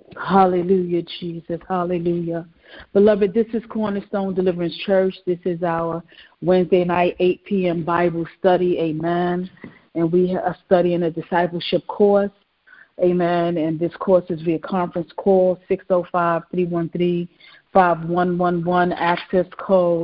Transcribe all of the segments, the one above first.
Hallelujah, Jesus. Hallelujah. Beloved, this is Cornerstone Deliverance Church. This is our Wednesday night, 8 p.m. Bible study. Amen. And we are studying a discipleship course. Amen. And this course is via conference call 605-313-5111, access code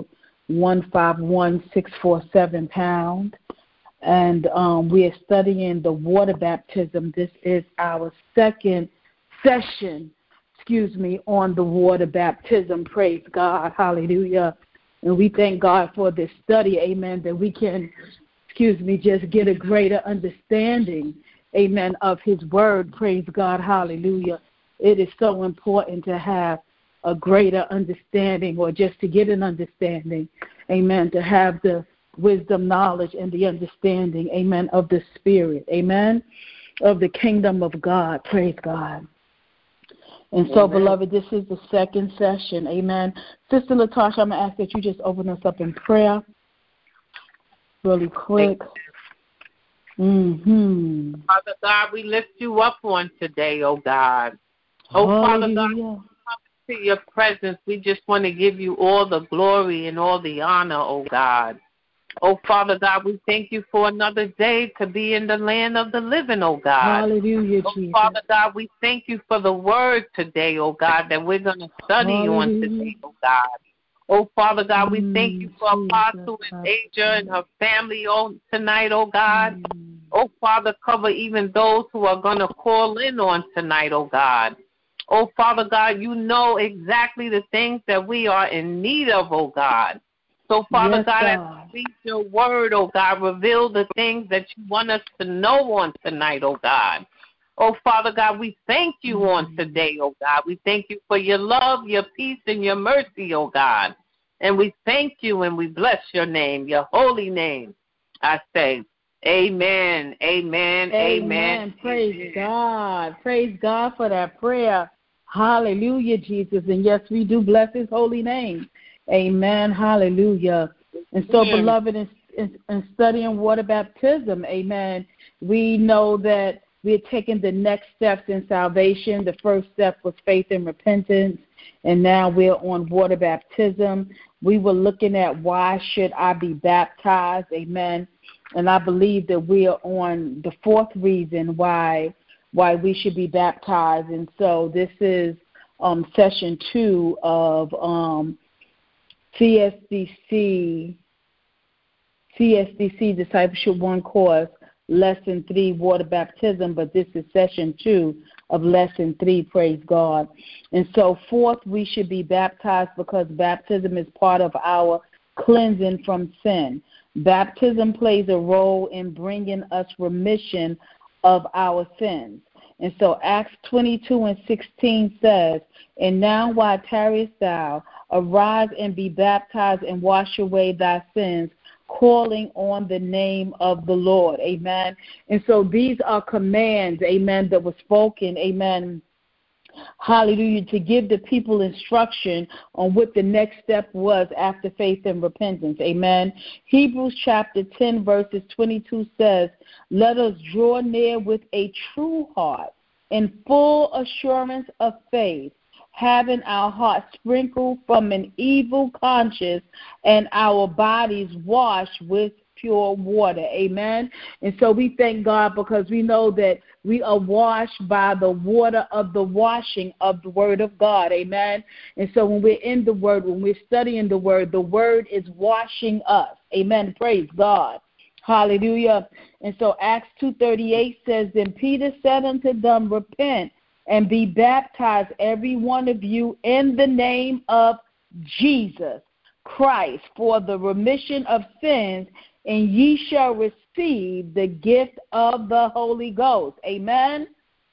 151647#. And we are studying the water baptism. This is our second session, on the water baptism. Praise God. Hallelujah. And we thank God for this study, amen, that we can, just get a greater understanding, amen, of his word. Praise God. Hallelujah. It is so important to have a greater understanding, or just to get an understanding, amen, to have the wisdom, knowledge, and the understanding, amen, of the Spirit, amen, of the kingdom of God. Praise God. And so, amen. Beloved, this is the second session, amen. Sister Latasha, I'm going to ask that you just open us up in prayer really quick. Father God, we lift you up on today, oh God. Oh, Father God, we come to your presence. We just want to give you all the glory and all the honor, oh God. Oh, Father God, we thank you for another day to be in the land of the living, oh God. Hallelujah, oh, Jesus. Father God, we thank you for the word today, oh God, that we're going to study on today, oh God. Oh, Father God, we thank you for Apostle and Asia and her family tonight, oh God. Oh, Father, cover even those who are going to call in on tonight, oh God. Oh, Father God, you know exactly the things that we are in need of, oh God. So, Father God, as we read your word, oh God, reveal the things that you want us to know on tonight, oh God. Oh, Father God, we thank you on today, oh God. We thank you for your love, your peace, and your mercy, oh God. And we thank you and we bless your name, your holy name. I say, amen, amen, amen. Praise God. Praise God for that prayer. Hallelujah, Jesus. And yes, we do bless his holy name. Amen. Hallelujah. And so, beloved, in studying water baptism, amen, we know that we're taking the next steps in salvation. The first step was faith and repentance, and now we're on water baptism. We were looking at why should I be baptized, amen, and I believe that we are on the fourth reason why we should be baptized. And so this is session 2 of CSDC Discipleship 1 course, Lesson 3, Water Baptism, but this is Session 2 of Lesson 3, praise God. And so, fourth, we should be baptized because baptism is part of our cleansing from sin. Baptism plays a role in bringing us remission of our sins. And so Acts 22:16 says, "And now why tarriest thou? Arise and be baptized and wash away thy sins, calling on the name of the Lord." Amen. And so these are commands, amen, that were spoken, amen, hallelujah, to give the people instruction on what the next step was after faith and repentance. Amen. Hebrews chapter 10 verses 22 says, "Let us draw near with a true heart in full assurance of faith, having our hearts sprinkled from an evil conscience and our bodies washed with pure water." Amen. And so we thank God because we know that we are washed by the water of the washing of the word of God. Amen. And so when we're in the word, when we're studying the word is washing us. Amen. Praise God. Hallelujah. And so Acts 2:38 says, "Then Peter said unto them, Repent and be baptized, every one of you, in the name of Jesus Christ, for the remission of sins, and ye shall receive the gift of the Holy Ghost." Amen.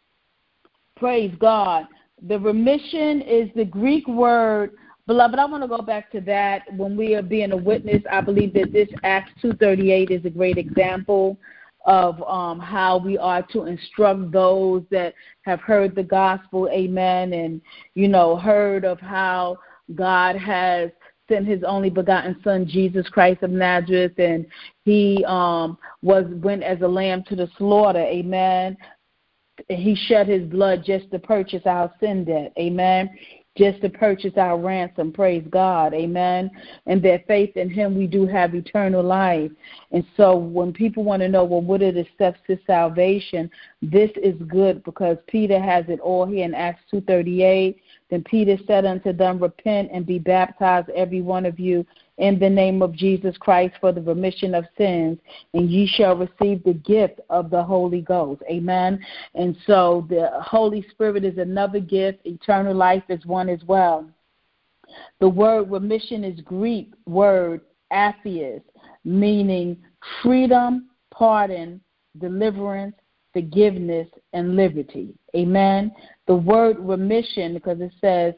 Praise God. The remission is the Greek word. Beloved, I want to go back to that. When we are being a witness, I believe that this Acts 2:38 is a great example of how we are to instruct those that have heard the gospel, amen, and, heard of how God has sent his only begotten Son, Jesus Christ of Nazareth, and he went as a lamb to the slaughter, amen, He shed his blood just to purchase our sin debt. Amen. Just to purchase our ransom. Praise God. Amen. And that faith in him, we do have eternal life. And so when people want to know, well, what are the steps to salvation? This is good because Peter has it all here in Acts 2:38. Then Peter said unto them, repent and be baptized, every one of you, in the name of Jesus Christ for the remission of sins, and ye shall receive the gift of the Holy Ghost. Amen. And so the Holy Spirit is another gift. Eternal life is one as well. The word remission is Greek word aphias, meaning freedom, pardon, deliverance, forgiveness, and liberty. Amen. The word remission, because it says,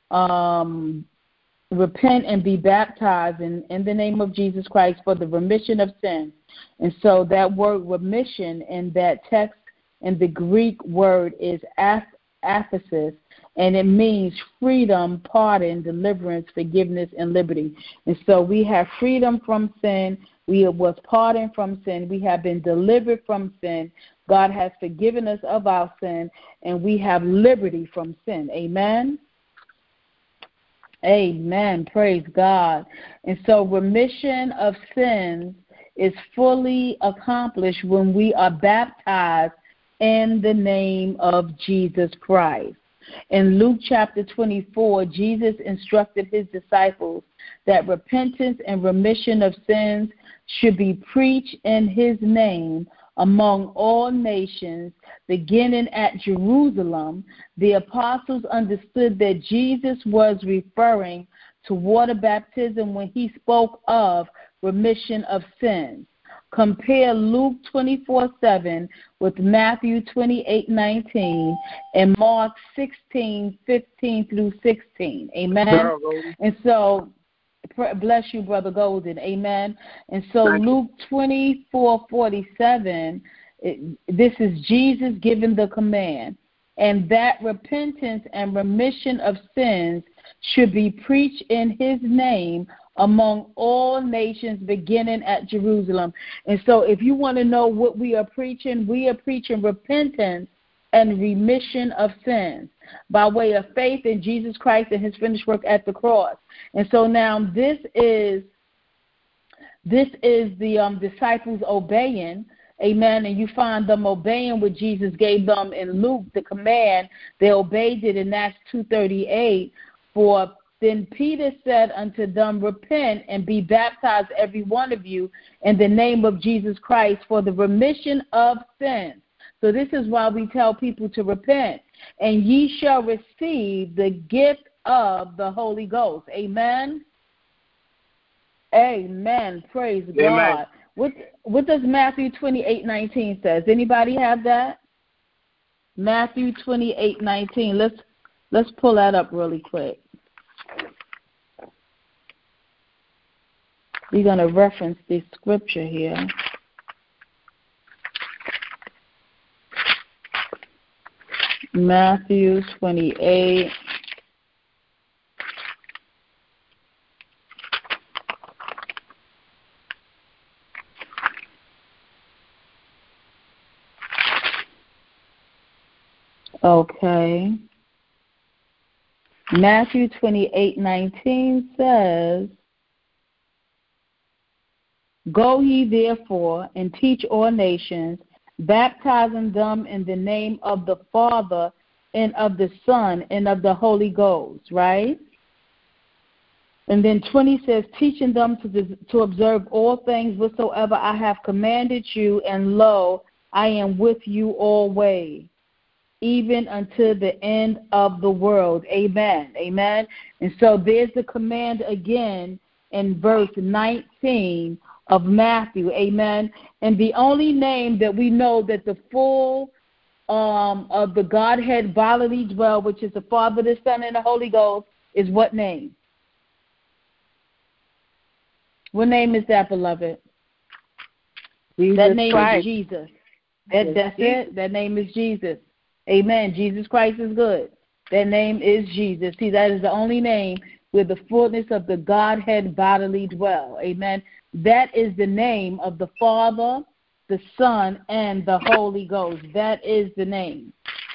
repent and be baptized in the name of Jesus Christ for the remission of sins. And so that word remission in that text in the Greek word is aphesis, and it means freedom, pardon, deliverance, forgiveness, and liberty. And so we have freedom from sin. We was pardoned from sin. We have been delivered from sin. God has forgiven us of our sin, and we have liberty from sin. Amen. Amen. Praise God. And so remission of sins is fully accomplished when we are baptized in the name of Jesus Christ. In Luke chapter 24, Jesus instructed his disciples that repentance and remission of sins should be preached in his name among all nations, beginning at Jerusalem. The apostles understood that Jesus was referring to water baptism when he spoke of remission of sins. Compare Luke 24:7 with Matthew 28:19 and Mark 16:15 through 16. Amen. And so, bless you, Brother Golden. Amen. And so Luke 24:47, this is Jesus giving the command, and that repentance and remission of sins should be preached in his name among all nations, beginning at Jerusalem. And so if you want to know what we are preaching repentance and remission of sins by way of faith in Jesus Christ and his finished work at the cross. And so now this is the disciples obeying. Amen. And you find them obeying what Jesus gave them in Luke, the command. They obeyed it in Acts 2:38. For then Peter said unto them, repent and be baptized, every one of you, in the name of Jesus Christ for the remission of sins. So this is why we tell people to repent. And ye shall receive the gift of the Holy Ghost. Amen. Amen. Praise God. What does Matthew 28:19 says? Anybody have that? Matthew 28:19. Let's pull that up really quick. We're going to reference this scripture here. Matthew 28. Okay. Matthew 28:19 says, go ye therefore and teach all nations, baptizing them in the name of the Father and of the Son and of the Holy Ghost, right? And then 20 says, teaching them to observe all things whatsoever I have commanded you, and lo, I am with you always, even unto the end of the world. Amen. Amen. And so there's the command again in verse 19 of Matthew. Amen. And the only name that we know that the full of the Godhead bodily dwell, which is the Father, the Son, and the Holy Ghost, is what name? What name is that, beloved? Jesus that name Christ. is Jesus. That's it. That name is Jesus. Amen. Jesus Christ is good. That name is Jesus. See, that is the only name where the fullness of the Godhead bodily dwell. Amen. That is the name of the Father, the Son, and the Holy Ghost. That is the name.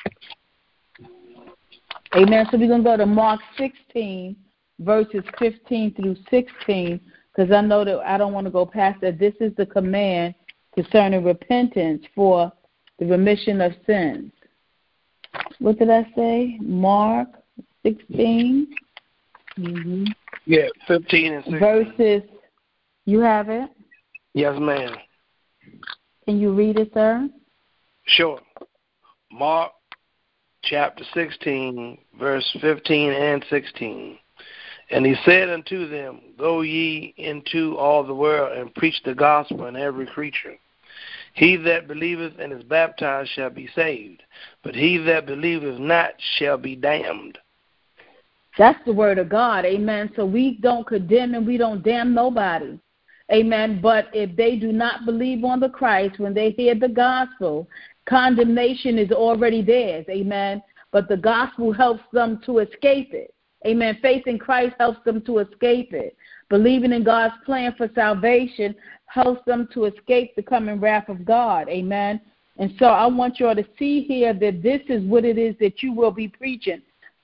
Amen. So we're going to go to Mark 16, verses 15 through 16, because I know that I don't want to go past that. This is the command concerning repentance for the remission of sins. What did I say? Mark 16? Mm-hmm. Yeah, 15 and 16. Verses, you have it? Yes, ma'am. Can you read it, sir? Sure. Mark chapter 16, verse 15 and 16. And he said unto them, Go ye into all the world and preach the gospel unto every creature. He that believeth and is baptized shall be saved, but he that believeth not shall be damned. That's the word of God, amen. So we don't condemn and we don't damn nobody, amen. But if they do not believe on the Christ, when they hear the gospel, condemnation is already theirs, amen. But the gospel helps them to escape it, amen. Faith in Christ helps them to escape it. Believing in God's plan for salvation helps them to escape the coming wrath of God, amen. And so I want you all to see here that this is what it is that you will be preaching.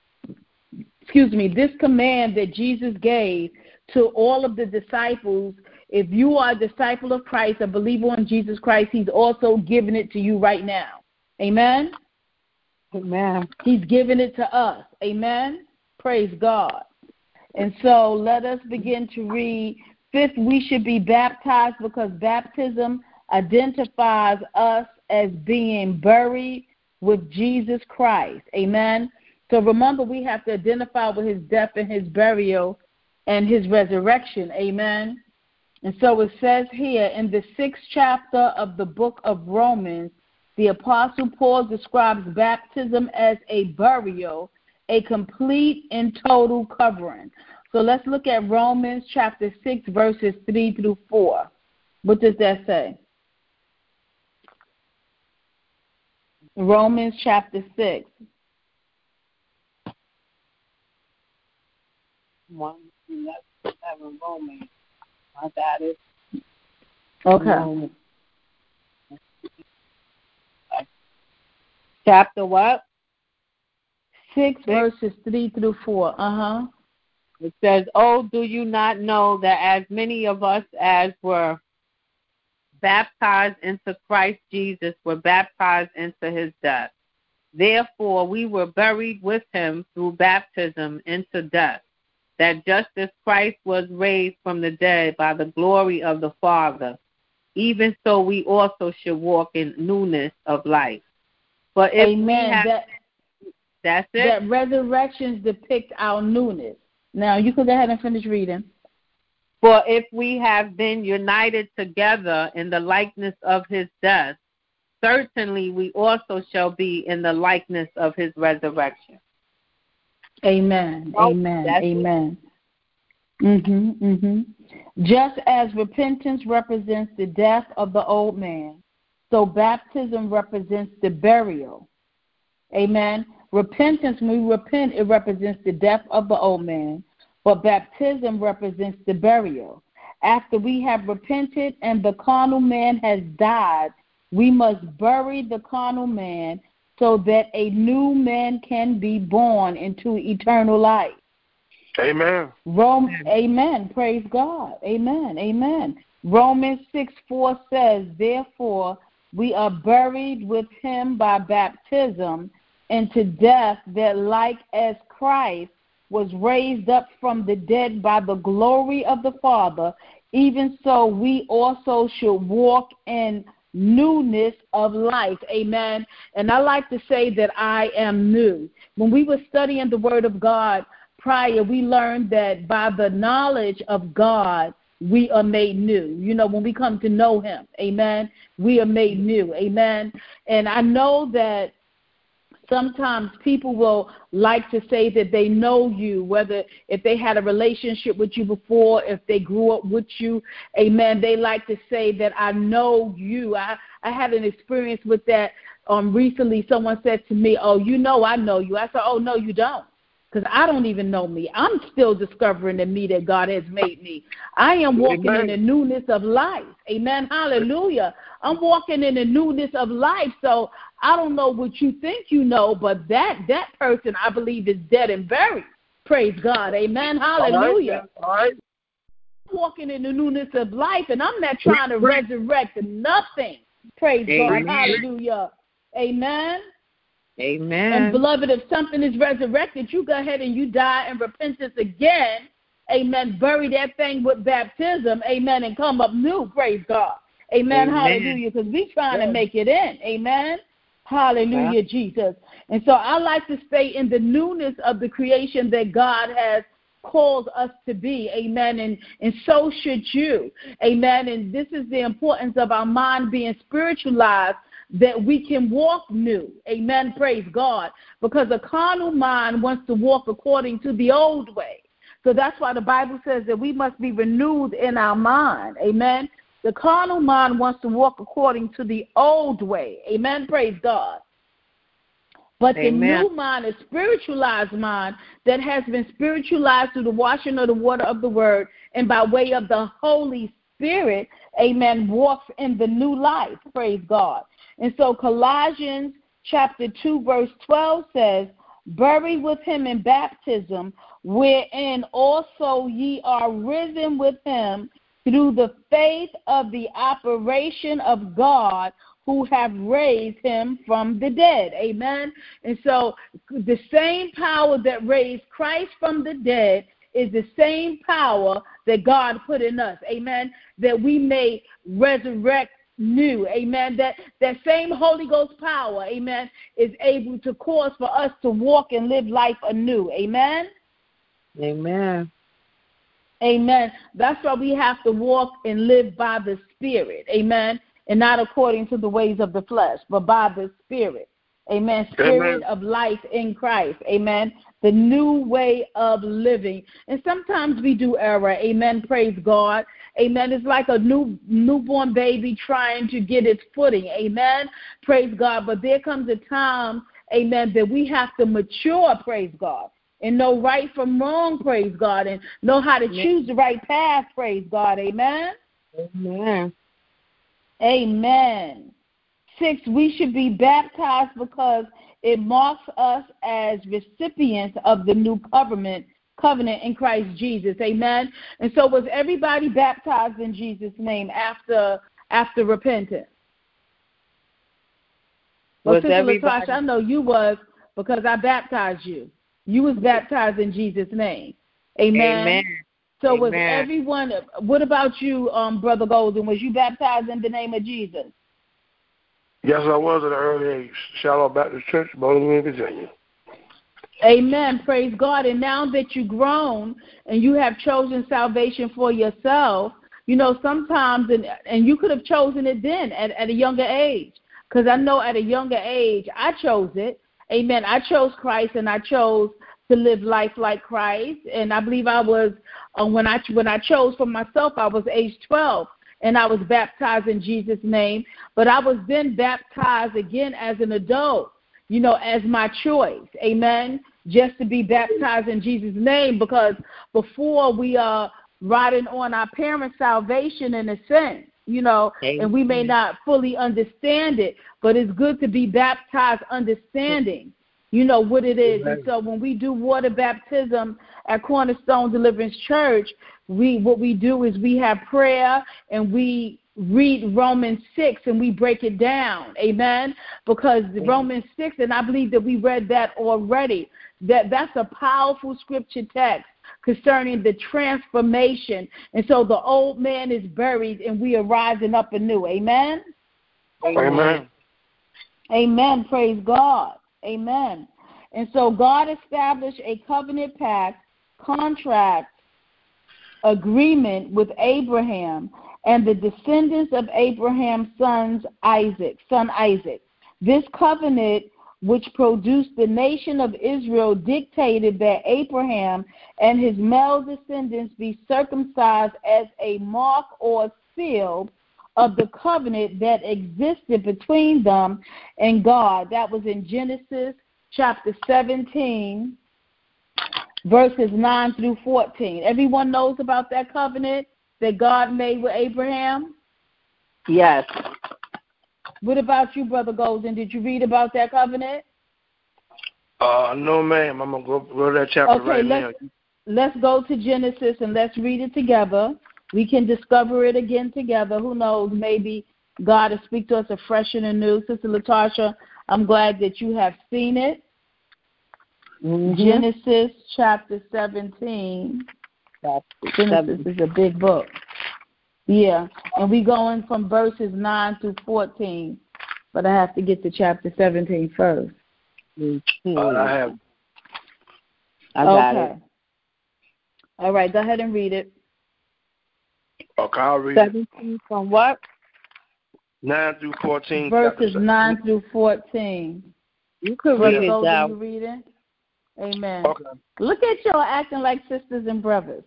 This command that Jesus gave to all of the disciples. If you are a disciple of Christ, a believer in Jesus Christ, he's also giving it to you right now. Amen? Amen. He's giving it to us. Amen? Praise God. And so let us begin to read. Fifth, we should be baptized because baptism identifies us as being buried with Jesus Christ. Amen? So remember, we have to identify with his death and his burial and his resurrection. Amen? And so it says here in the 6th chapter of the book of Romans, the Apostle Paul describes baptism as a burial, a complete and total covering. So let's look at Romans chapter 6, verses 3 through 4. What does that say? Romans chapter 6. 1:11 Romans. I got it. Okay. Chapter what? 6 verses 3 through 4. Uh-huh. It says, Oh, do you not know that as many of us as were baptized into Christ Jesus were baptized into his death? Therefore we were buried with him through baptism into death, that just as Christ was raised from the dead by the glory of the Father, even so we also should walk in newness of life. But if Amen. That's it. That resurrections depict our newness. Now, you can go ahead and finish reading. For if we have been united together in the likeness of his death, certainly we also shall be in the likeness of his resurrection. Amen. Amen. Amen. Just as repentance represents the death of the old man, so baptism represents the burial. Amen. Repentance, when we repent, it represents the death of the old man, but baptism represents the burial. After we have repented and the carnal man has died, we must bury the carnal man so that a new man can be born into eternal life. Amen. Amen. Praise God. Amen. Amen. Romans 6:4 says, Therefore, we are buried with him by baptism into death, that like as Christ was raised up from the dead by the glory of the Father, even so we also should walk in newness of life. Amen. And I like to say that I am new. When we were studying the Word of God prior, we learned that by the knowledge of God, we are made new. You know, when we come to know him, amen, we are made new. Amen. And I know that sometimes people will like to say that they know you, whether if they had a relationship with you before, if they grew up with you, amen. They like to say that I know you. I had an experience with that recently. Someone said to me, oh, you know I know you. I said, oh, no, you don't. because I don't even know me. I'm still discovering the me that God has made me. I am walking in the newness of life. Amen. Hallelujah. I'm walking in the newness of life. So I don't know what you think you know, but that person, I believe, is dead and buried. Praise God. Amen. Hallelujah. All right. I'm walking in the newness of life, and I'm not trying to resurrect nothing. Praise God. Hallelujah. Amen. Amen. And beloved, if something is resurrected, you go ahead and you die in repentance again. Amen. Bury that thing with baptism. Amen. And come up new. Praise God. Amen. Hallelujah. Because we trying to make it in. Amen. Hallelujah, Jesus. And so I like to stay in the newness of the creation that God has called us to be. Amen. And so should you. Amen. And this is the importance of our mind being spiritualized, that we can walk new. Amen. Praise God. Because a carnal mind wants to walk according to the old way. So that's why the Bible says that we must be renewed in our mind. Amen. The carnal mind wants to walk according to the old way. Amen. Praise God. But the new mind, a spiritualized mind that has been spiritualized through the washing of the water of the word and by way of the Holy Spirit, amen, walks in the new life. Praise God. And so Colossians chapter 2, verse 12 says, "Buried with him in baptism, wherein also ye are risen with him through the faith of the operation of God, who have raised him from the dead." Amen. And so the same power that raised Christ from the dead is the same power that God put in us. Amen. That we may resurrect new. Amen. That same Holy Ghost power, amen, is able to cause for us to walk and live life anew. Amen. Amen. Amen. That's why we have to walk and live by the Spirit. Amen. And not according to the ways of the flesh, but by the Spirit. Amen. Spirit of life in Christ. Amen. The new way of living. And sometimes we do error. Amen. Praise God. Amen. It's like a newborn baby trying to get its footing. Amen. Praise God. But there comes a time, amen, that we have to mature, praise God, and know right from wrong, praise God, and know how to choose the right path, praise God. Amen. Amen. Amen. 6, we should be baptized because it marks us as recipients of the new covenant in Christ Jesus. Amen. And so was everybody baptized in Jesus' name after repentance? Well, Sister Latasha, I know you was, because I baptized you. You was baptized in Jesus' name. Amen. Amen. So was everyone, what about you, Brother Golden? Was you baptized in the name of Jesus? Yes, I was at an early age. Shallow Baptist Church, Bowling Green, Virginia. Amen. Praise God. And now that you've grown and you have chosen salvation for yourself, you know, sometimes, and you could have chosen it then at a younger age. Because I know at a younger age, I chose it. Amen. I chose Christ, and I chose to live life like Christ. And I believe I was, when I chose for myself, I was age 12. And I was baptized in Jesus' name. But I was then baptized again as an adult, you know, as my choice. Amen. Just to be baptized in Jesus' name, because before we are riding on our parents' salvation in a sense, you know, and we may not fully understand it, but it's good to be baptized understanding, you know, what it is. And so when we do water baptism at Cornerstone Deliverance Church, what we do is we have prayer and we read Romans 6 and we break it down. Amen. Because Romans 6, and I believe that we read that already, that's a powerful scripture text concerning the transformation. And so the old man is buried and we are rising up anew. Amen. Amen. Amen. Praise God. Amen. And so God established a covenant pact, contract, agreement with Abraham and the descendants of Abraham's son Isaac. This covenant, which produced the nation of Israel, dictated that Abraham and his male descendants be circumcised as a mark or seal of the covenant that existed between them and God. That was in Genesis chapter 17, verses 9 through 14. Everyone knows about that covenant that God made with Abraham? Yes. What about you, Brother Golden? Did you read about that covenant? No, ma'am. I'm going to go to that chapter right now. Let's go to Genesis and let's read it together. We can discover it again together. Who knows? Maybe God will speak to us afresh and anew. Sister Latasha, I'm glad that you have seen it. Mm-hmm. Genesis chapter 17. Genesis is a big book. Yeah, and we're going from verses 9 through 14, but I have to get to chapter 17 first. I got it. All right, go ahead and read it. Okay, I'll read 17 it. From what? 9 through 14. Verses 9 through 14. You could read it down. You read it? Amen. Okay. Look at y'all acting like sisters and brothers.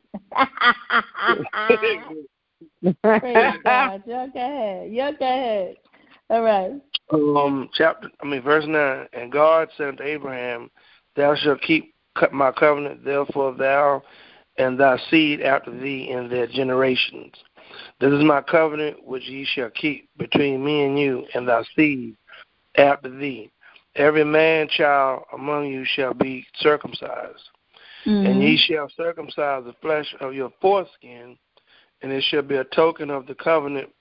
Praise God. Y'all go ahead. All right. Verse 9. And God said unto Abraham, Thou shalt keep my covenant, therefore thou and thy seed after thee in their generations. This is my covenant which ye shall keep between me and you and thy seed after thee. Every man child among you shall be circumcised, and ye shall circumcise the flesh of your foreskin, and it shall be a token of the covenant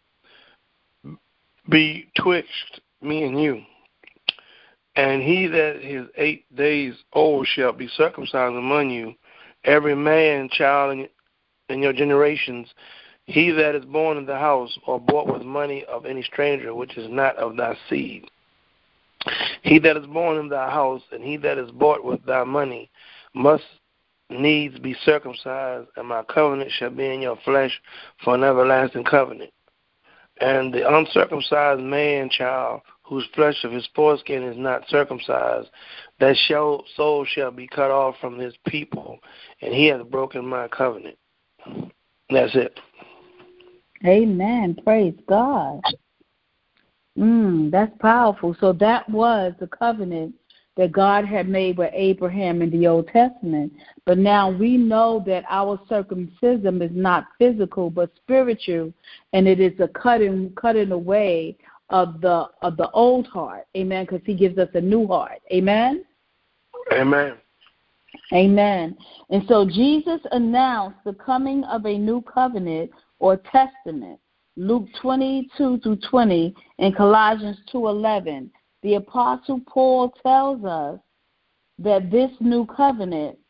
betwixt me and you. And he that is 8 days old shall be circumcised among you, every man child in your generations, he that is born in the house or bought with money of any stranger, which is not of thy seed. He that is born in thy house and he that is bought with thy money must needs be circumcised, and my covenant shall be in your flesh for an everlasting covenant. And the uncircumcised man child, whose flesh of his foreskin is not circumcised, that soul shall be cut off from his people, and he has broken my covenant. That's it. Amen. Praise God. That's powerful. So that was the covenant that God had made with Abraham in the Old Testament. But now we know that our circumcision is not physical but spiritual, and it is a cutting away of the old heart. Amen. Because He gives us a new heart. Amen. Amen. Amen. And so Jesus announced the coming of a new covenant or testament. Luke 22-20 and Colossians 2:11. The Apostle Paul tells us that this new covenant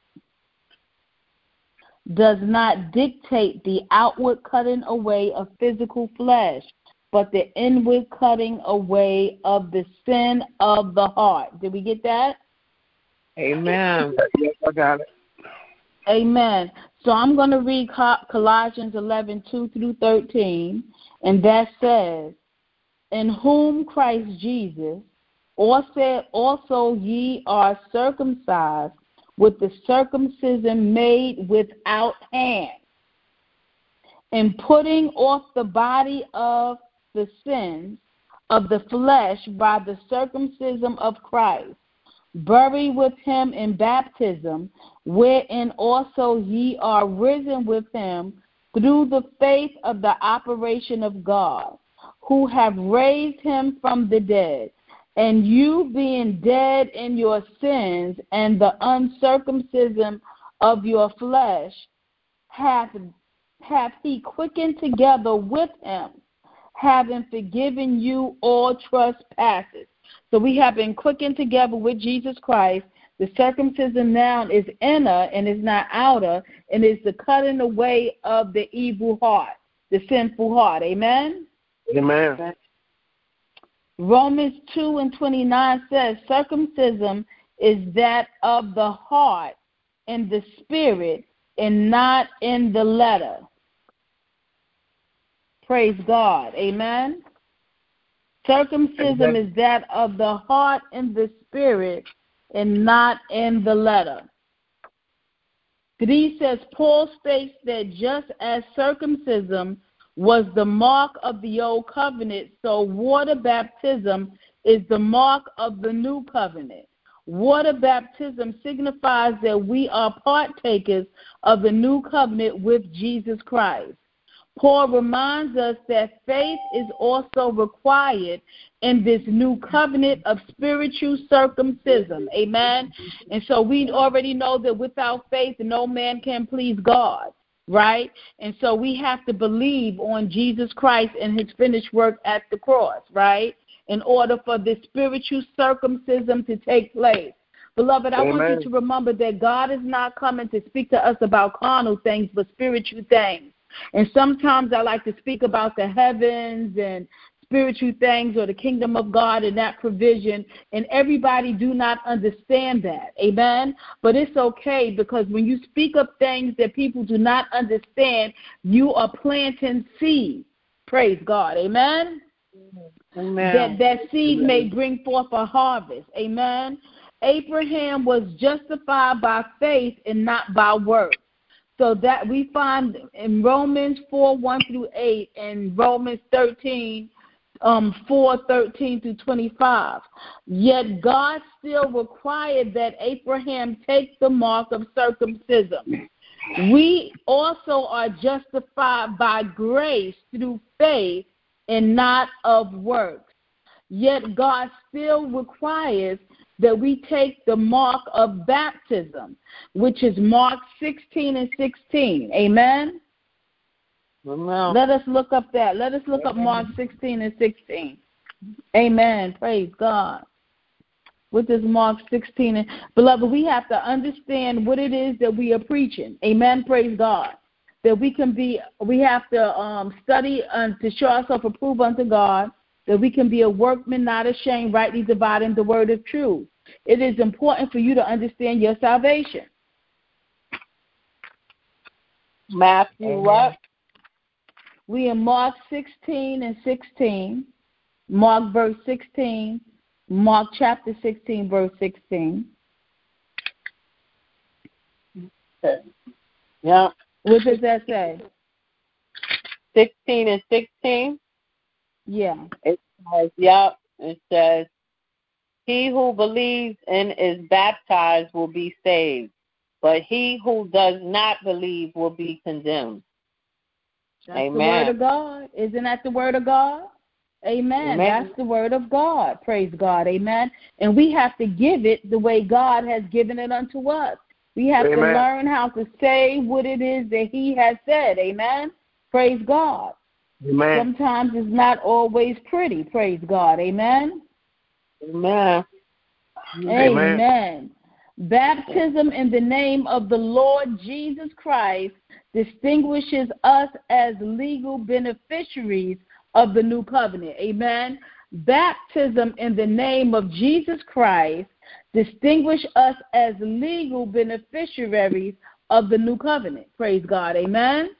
does not dictate the outward cutting away of physical flesh, but the inward cutting away of the sin of the heart. Did we get that? Amen. Yes, I got it. Amen. So I'm going to read Colossians 11:2-13, and that says, in whom Christ Jesus also ye are circumcised with the circumcision made without hands, in putting off the body of the sins of the flesh by the circumcision of Christ, buried with him in baptism, wherein also ye are risen with him through the faith of the operation of God, who have raised him from the dead. And you being dead in your sins and the uncircumcision of your flesh, hath he quickened together with him, having forgiven you all trespasses. So we have been quickened together with Jesus Christ. The circumcision now is inner and is not outer, and is the cutting away of the evil heart, the sinful heart. Amen? Amen. Romans 2:29 says, circumcision is that of the heart in the spirit and not in the letter. Praise God. Amen? Circumcision is that of the heart in the spirit and not in the letter. 3 says, Paul states that just as circumcision was the mark of the old covenant, so water baptism is the mark of the new covenant. Water baptism signifies that we are partakers of the new covenant with Jesus Christ. Paul reminds us that faith is also required in this new covenant of spiritual circumcision. Amen? And so we already know that without faith, no man can please God, right? And so we have to believe on Jesus Christ and his finished work at the cross, right, in order for this spiritual circumcision to take place. Beloved, I want you to remember that God is not coming to speak to us about carnal things, but spiritual things. And sometimes I like to speak about the heavens and spiritual things or the kingdom of God and that provision, and everybody do not understand that. Amen? But it's okay, because when you speak of things that people do not understand, you are planting seed. Praise God. Amen? Amen. That seed may bring forth a harvest. Amen? Abraham was justified by faith and not by works. So that we find in Romans 4:1-8 and Romans 4:13-25. Yet God still required that Abraham take the mark of circumcision. We also are justified by grace through faith and not of works. Yet God still requires that we take the mark of baptism, which is Mark 16:16. Amen? Amen. Let us look up that. Let us look up Mark 16:16. Amen. Praise God. What is Mark 16? Beloved, we have to understand what it is that we are preaching. Amen. Praise God. That we have to study to show ourselves approved unto God, that we can be a workman not ashamed, rightly dividing the word of truth. It is important for you to understand your salvation. Matthew what? We in Mark 16:16, Mark verse 16, Mark chapter 16, verse 16. Yeah. What does that say? 16:16? Yeah. It says, he who believes and is baptized will be saved, but he who does not believe will be condemned. That's Amen. The word of God. Isn't that the word of God? Amen. That's the word of God. Praise God. Amen. And we have to give it the way God has given it unto us. We have to learn how to say what it is that he has said. Amen. Praise God. Amen. Sometimes it's not always pretty. Praise God. Amen. Amen. Amen. Baptism in the name of the Lord Jesus Christ distinguishes us as legal beneficiaries of the new covenant. Amen. Baptism in the name of Jesus Christ distinguishes us as legal beneficiaries of the new covenant. Praise God. Amen.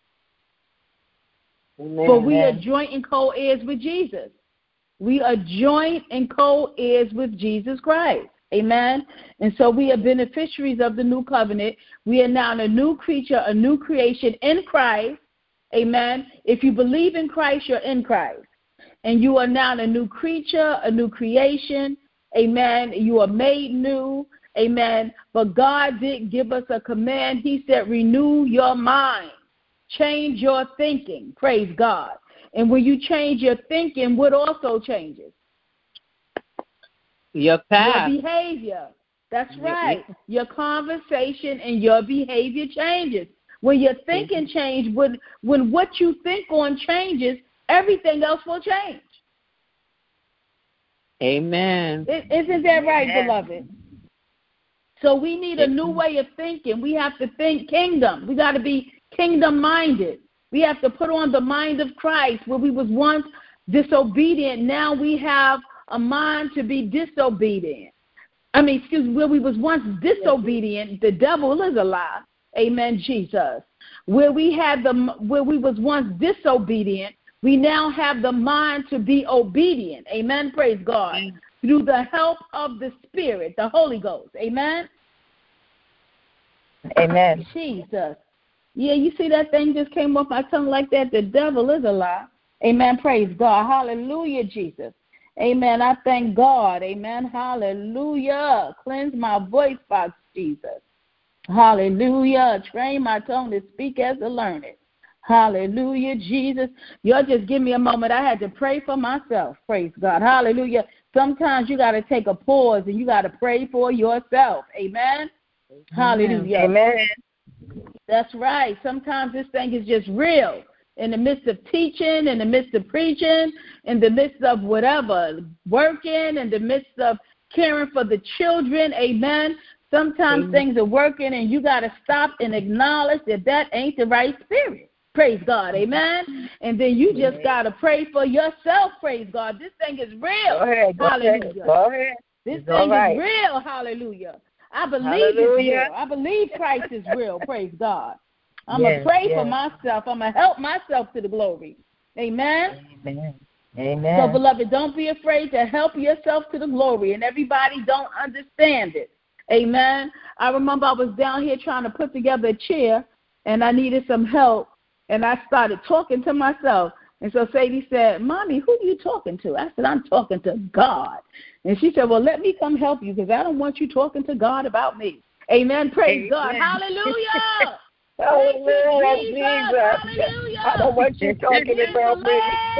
Amen. For we are joint and co-heirs with Jesus. We are joint and co-heirs with Jesus Christ. Amen. And so we are beneficiaries of the new covenant. We are now a new creature, a new creation in Christ. Amen. If you believe in Christ, you're in Christ. And you are now a new creature, a new creation. Amen. You are made new. Amen. But God did give us a command. He said, renew your mind. Change your thinking. Praise God. And when you change your thinking, what also changes? Your path. Your behavior. That's right. Your conversation and your behavior changes. When your thinking changes, when what you think on changes, everything else will change. Amen. Isn't that right, beloved? So we need a new way of thinking. We have to think kingdom. We got to be kingdom-minded. We have to put on the mind of Christ. Where we was once disobedient, now we have a mind to be disobedient. Where we was once disobedient, the devil is a lie. Amen, Jesus. Where we was once disobedient, we now have the mind to be obedient. Amen, praise God. Through the help of the Spirit, the Holy Ghost. Amen. Amen. Jesus. Yeah, you see that thing just came off my tongue like that? The devil is a lie. Amen. Praise God. Hallelujah, Jesus. Amen. I thank God. Amen. Hallelujah. Cleanse my voice box, Jesus. Hallelujah. Train my tongue to speak as a learned. Hallelujah, Jesus. Y'all just give me a moment. I had to pray for myself. Praise God. Hallelujah. Sometimes you got to take a pause and you got to pray for yourself. Amen. Hallelujah. Amen. That's right. Sometimes this thing is just real. In the midst of teaching, in the midst of preaching, in the midst of whatever, working, in the midst of caring for the children. Amen. Sometimes things are working and you got to stop and acknowledge that ain't the right spirit. Praise God. Amen. And then you just got to pray for yourself. Praise God. This thing is real. Go ahead. Hallelujah. Go ahead. This thing is real. Hallelujah. I believe it's real. I believe Christ is real. Praise God. I'm going to pray for myself. I'm going to help myself to the glory. Amen. Amen. Amen. So, beloved, don't be afraid to help yourself to the glory. And everybody don't understand it. Amen. I remember I was down here trying to put together a chair, and I needed some help. And I started talking to myself. And so Sadie said, Mommy, who are you talking to? I said, I'm talking to God. And she said, well, let me come help you because I don't want you talking to God about me. Amen. Praise God. Hallelujah. Hallelujah, Jesus. Hallelujah. I don't want you talking about me.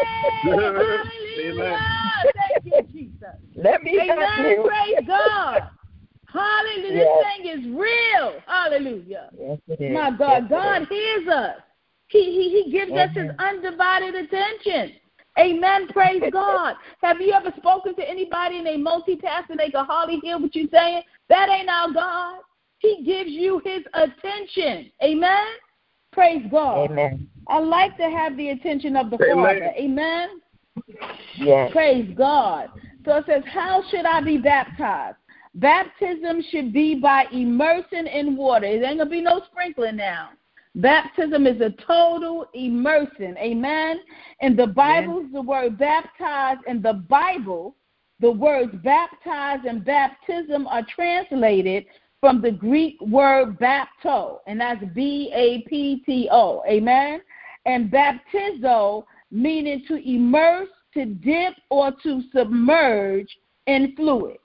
Hallelujah. Thank you, Jesus. Let me help you. Praise God. Hallelujah. This thing is real. Hallelujah. Yes, it is. My God, God hears us. He gives us his undivided attention. Amen. Praise God. Have you ever spoken to anybody and they multitask and they can hardly hear what you're saying? That ain't our God. He gives you his attention. Amen. Praise God. Amen. I like to have the attention of the Father. Amen. Yes. Praise God. So it says, how should I be baptized? Baptism should be by immersion in water. It ain't going to be no sprinkling now. Baptism is a total immersion. Amen. In the Bible, the word baptized in the Bible, the words baptized and baptism are translated from the Greek word bapto, and that's B-A-P-T-O. Amen. And baptizo, meaning to immerse, to dip, or to submerge in fluid.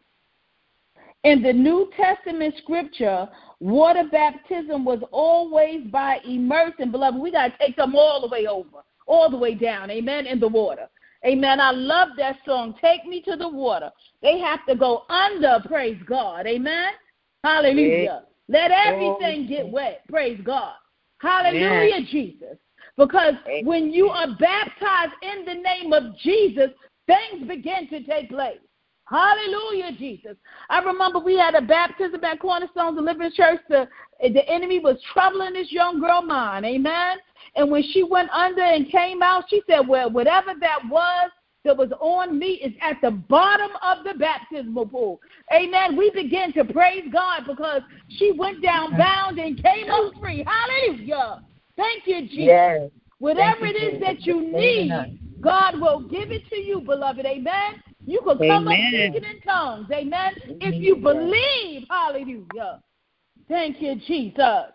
In the New Testament scripture, water baptism was always by immersion. Beloved, we got to take them all the way over, all the way down, amen, in the water. Amen. I love that song, Take Me to the Water. They have to go under, praise God, amen. Hallelujah. Let everything get wet, praise God. Hallelujah, Jesus. Because when you are baptized in the name of Jesus, things begin to take place. Hallelujah, Jesus. I remember we had a baptism at Cornerstone Deliverance Church. The enemy was troubling this young girl's mind. Amen. And when she went under and came out, she said, well, whatever that was on me is at the bottom of the baptismal pool. Amen. We began to praise God because she went down bound and came up free. Hallelujah. Thank you, Jesus. Yes. Whatever it is that you need, God will give it to you, beloved. Amen. You can come up speaking in tongues. Amen. If you believe. Hallelujah. Thank you, Jesus.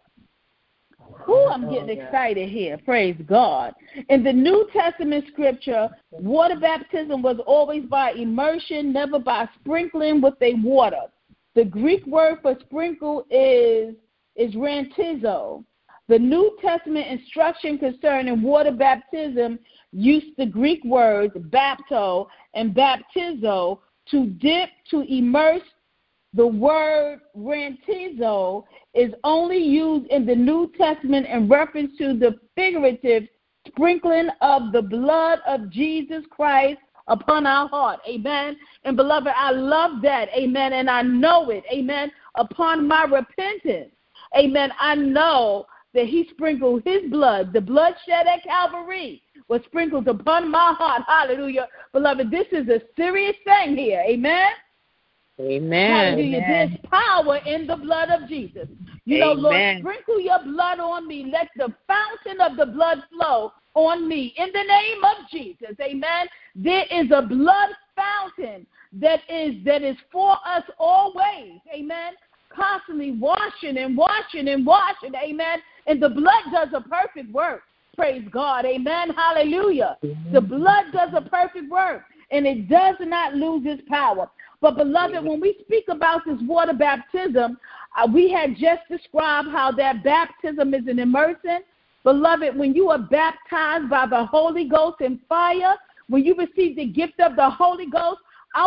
I'm getting excited here. Praise God. In the New Testament scripture, water baptism was always by immersion, never by sprinkling with a water. The Greek word for sprinkle is rantizo. The New Testament instruction concerning water baptism used the Greek words bapto and baptizo to dip, to immerse. The word rantizo is only used in the New Testament in reference to the figurative sprinkling of the blood of Jesus Christ upon our heart. Amen. And beloved, I love that. Amen. And I know it. Amen. Upon my repentance. Amen. I know that he sprinkled his blood. The blood shed at Calvary was sprinkled upon my heart. Hallelujah. Beloved, this is a serious thing here. Amen. Amen. Hallelujah. Amen. There's power in the blood of Jesus. You know, Lord, sprinkle your blood on me. Let the fountain of the blood flow on me in the name of Jesus. Amen. There is a blood fountain that is for us always. Amen. Constantly washing and washing and washing. Amen. And the blood does a perfect work. Praise God. Amen. Hallelujah. The blood does a perfect work. and it does not lose its power. But, beloved, when we speak about this water baptism, we had just described how that baptism is an immersion. Beloved, when you are baptized by the Holy Ghost in fire, when you receive the gift of the Holy Ghost, I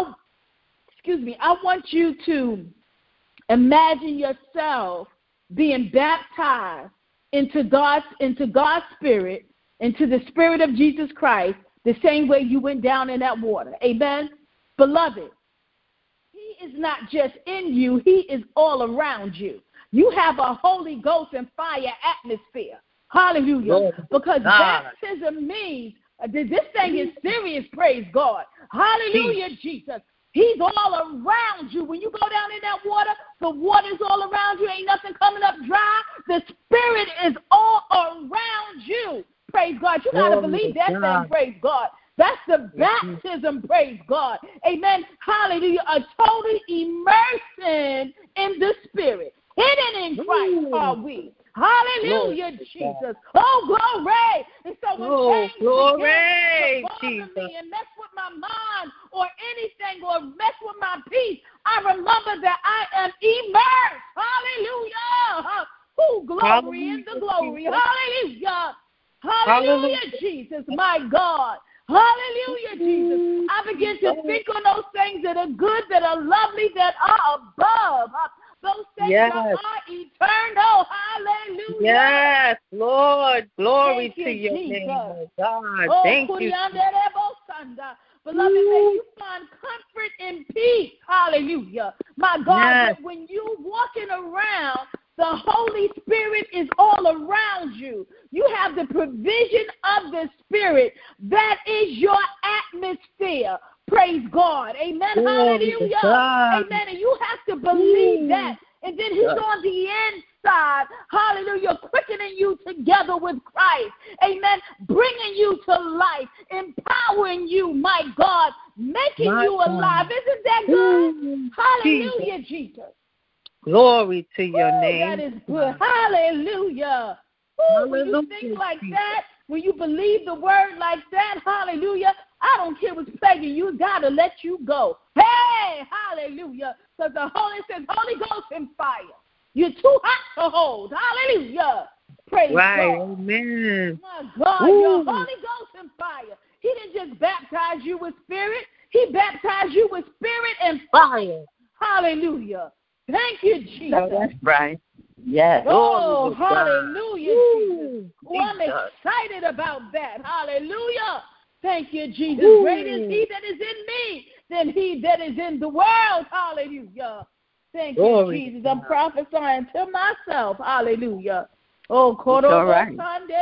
want you to imagine yourself being baptized into God's Spirit, into the Spirit of Jesus Christ, the same way you went down in that water. Amen? Beloved, He is not just in you, He is all around you. You have a Holy Ghost and fire atmosphere. Hallelujah. Lord, because baptism means this thing is serious, praise God. Hallelujah, Jesus. He's all around you. When you go down in that water, the water's all around you. Ain't nothing coming up dry. The Spirit is all around you. Praise God. You got to believe that thing, praise God. That's the baptism, praise God. Amen. Hallelujah. A total immersion in the Spirit. Hidden in Christ are we. Hallelujah, Lord, Jesus. Oh, glory. And so when things begin to bother me and mess with my mind or anything or mess with my peace, I remember that I am immersed. Hallelujah. Oh, glory in the glory. Hallelujah. Hallelujah, Jesus, my God. Hallelujah, Jesus. I begin to think on those things that are good, that are lovely, that are above. Those things that are eternal. Hallelujah. Yes, Lord. Glory to your name, oh God. Thank you. Beloved, may you find comfort and peace. Hallelujah. My God, that when you're walking around, the Holy Spirit is all around you. You have the provision of the Spirit. That is your atmosphere. Praise God. Amen. Hallelujah. Amen. And you have to believe that. And then He's on the inside. Hallelujah. Quickening you together with Christ. Amen. Bringing you to life. Empowering you, my God. Making you alive. Isn't that good? Hallelujah, Jesus. Glory to your name. That is good. Hallelujah. When you think like that, when you believe the word like that, hallelujah, I don't care what's plaguing you, God will let you go. Hey, hallelujah. Because the Holy says, Holy Ghost and fire. You're too hot to hold. Hallelujah. Praise God. Amen. My God, your Holy Ghost and fire. He didn't just baptize you with Spirit. He baptized you with Spirit and fire. Hallelujah. Thank you, Jesus. Oh, that's right. Yes. Oh, hallelujah, Jesus. Oh, I'm excited about that. Hallelujah. Thank you, Jesus. Great is He that is in me than he that is in the world. Hallelujah. Thank you, Jesus. I'm prophesying to myself. Hallelujah. Oh, right.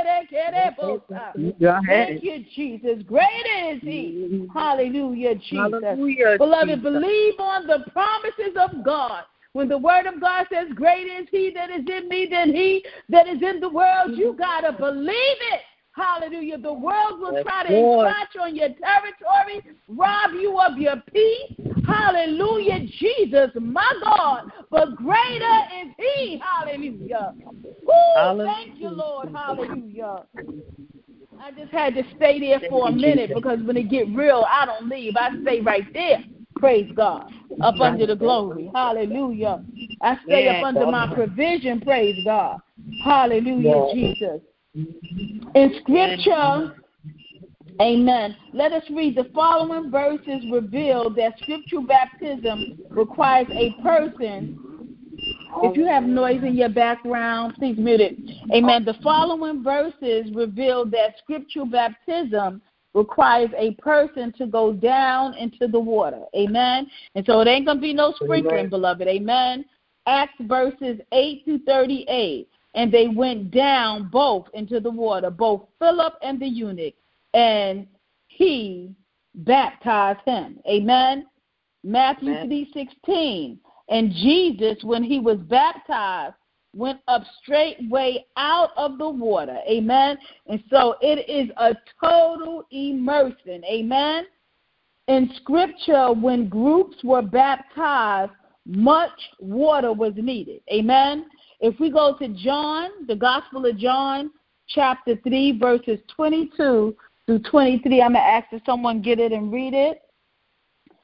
Thank you, Jesus. Great is He. Hallelujah, Jesus. Hallelujah, Beloved, Jesus. believe on the promises of God. When the word of God says, great is He that is in me than he that is in the world, you got to believe it. Hallelujah. The world will try to encroach on your territory, rob you of your peace. Hallelujah, Jesus, my God. But greater is He. Hallelujah. Woo, thank you, Lord. Hallelujah. I just had to stay there for a minute because when it get real, I don't leave. I stay right there. Praise God. Up under the glory. Hallelujah. I stay up under my provision. Praise God. Hallelujah, Jesus. In Scripture, amen, let us read the following verses reveal that scriptural baptism requires a person. If you have noise in your background, please mute it. Amen. The following verses reveal that scriptural baptism requires a person to go down into the water. Amen. And so it ain't going to be no sprinkling, beloved. Amen. Acts verses 8 through 38. And they went down both into the water, both Philip and the eunuch, and he baptized him. Amen. Matthew 3:16. And Jesus, when he was baptized, went up straightway out of the water. Amen. And so it is a total immersion. Amen. In Scripture, when groups were baptized, much water was needed. Amen. If we go to John, the Gospel of John, chapter 3, verses 22 through 23, I'm going to ask that someone get it and read it.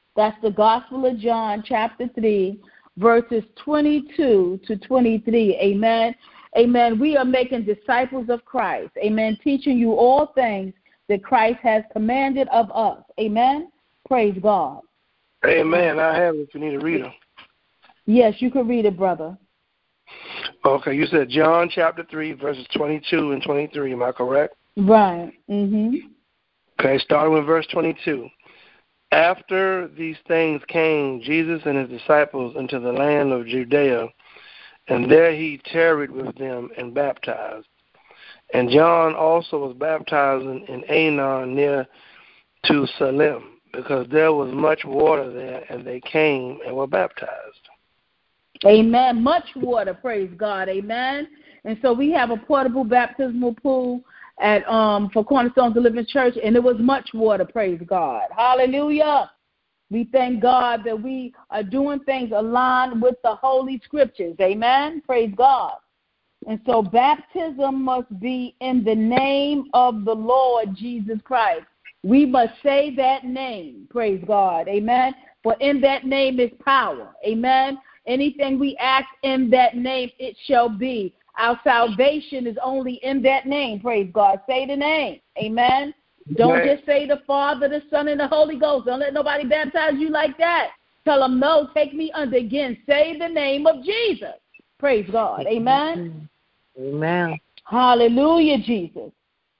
That's the Gospel of John, chapter 3, verses 22 to 23. Amen. Amen. We are making disciples of Christ. Amen. Teaching you all things that Christ has commanded of us. Amen. Praise God. Amen. I have it if you need a reader. Yes, you can read it, brother. Okay, you said John chapter 3, verses 22 and 23. Am I correct? Right. Mm-hmm. Okay, starting with verse 22. After these things came Jesus and his disciples into the land of Judea, and there he tarried with them and baptized. And John also was baptizing in Aenon near to Salim, because there was much water there, and they came and were baptized. Amen. Much water, praise God. Amen. And so we have a portable baptismal pool at for Cornerstone Deliverance Church, and it was much water, praise God. Hallelujah. We thank God that we are doing things aligned with the Holy Scriptures. Amen. Praise God. And so baptism must be in the name of the Lord Jesus Christ. We must say that name, praise God. Amen. For in that name is power. Amen. Anything we ask in that name, it shall be. Our salvation is only in that name, praise God. Say the name. Amen. Don't just say the Father, the Son, and the Holy Ghost. Don't let nobody baptize you like that. Tell them, no, take me under again. Say the name of Jesus. Praise God. Amen. Amen. Hallelujah, Jesus.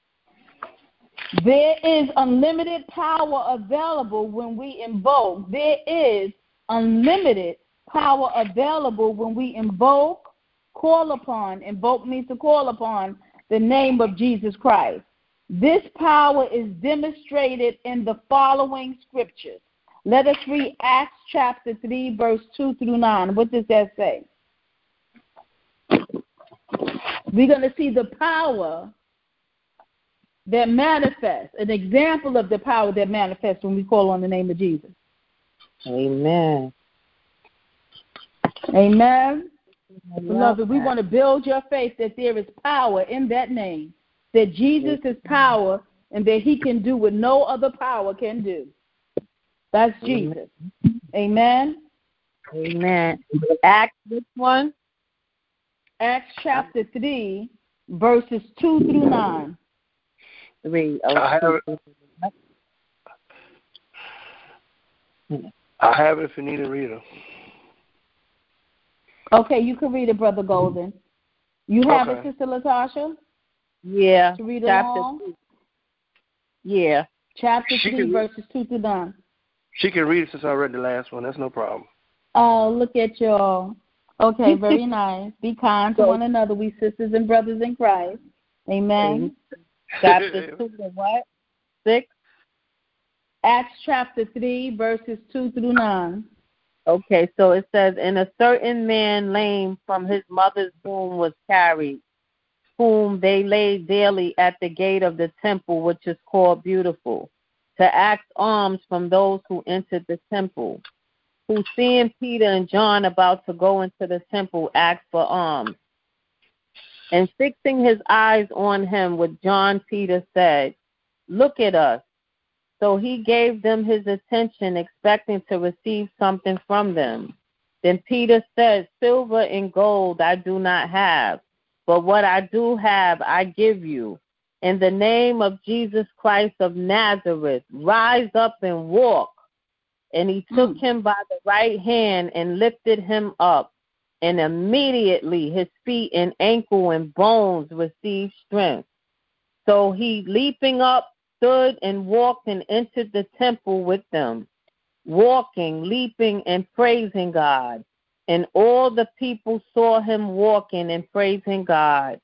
There is unlimited power available when we invoke. There is unlimited power available when we invoke, call upon. Invoke means to call upon the name of Jesus Christ. This power is demonstrated in the following scriptures. Let us read Acts chapter 3, verse 2 through 9. What does that say? We're going to see the power that manifests, an example of the power that manifests when we call on the name of Jesus. Amen. Amen. Beloved, we want to build your faith that there is power in that name, that Jesus is power, and that he can do what no other power can do. That's Jesus. Amen. Amen. Acts, this one? Acts chapter 3, verses 2 through 9. 3. I have it if you need a reader. Okay, you can read it, Brother Golden. You have it, Sister Latasha? Yeah. To read along? 3. Yeah. Chapter 3, verses 2 through 9. She can read it since I read the last one. That's no problem. Oh, look at y'all. Okay, very nice. Be kind to one another. We sisters and brothers in Christ. Amen. Chapter 2 to what? 6? Acts chapter 3, verses 2 through 9. Okay, so it says, and a certain man lame from his mother's womb was carried, whom they laid daily at the gate of the temple, which is called Beautiful, to ask alms from those who entered the temple, who seeing Peter and John about to go into the temple, asked for alms. And fixing his eyes on him with John, Peter said, look at us. So he gave them his attention, expecting to receive something from them. Then Peter said, silver and gold I do not have, but what I do have I give you. In the name of Jesus Christ of Nazareth, rise up and walk. And he took him by the right hand and lifted him up. And immediately his feet and ankle and bones received strength. So he, leaping up, stood and walked and entered the temple with them, walking, leaping, and praising God. And all the people saw him walking and praising God.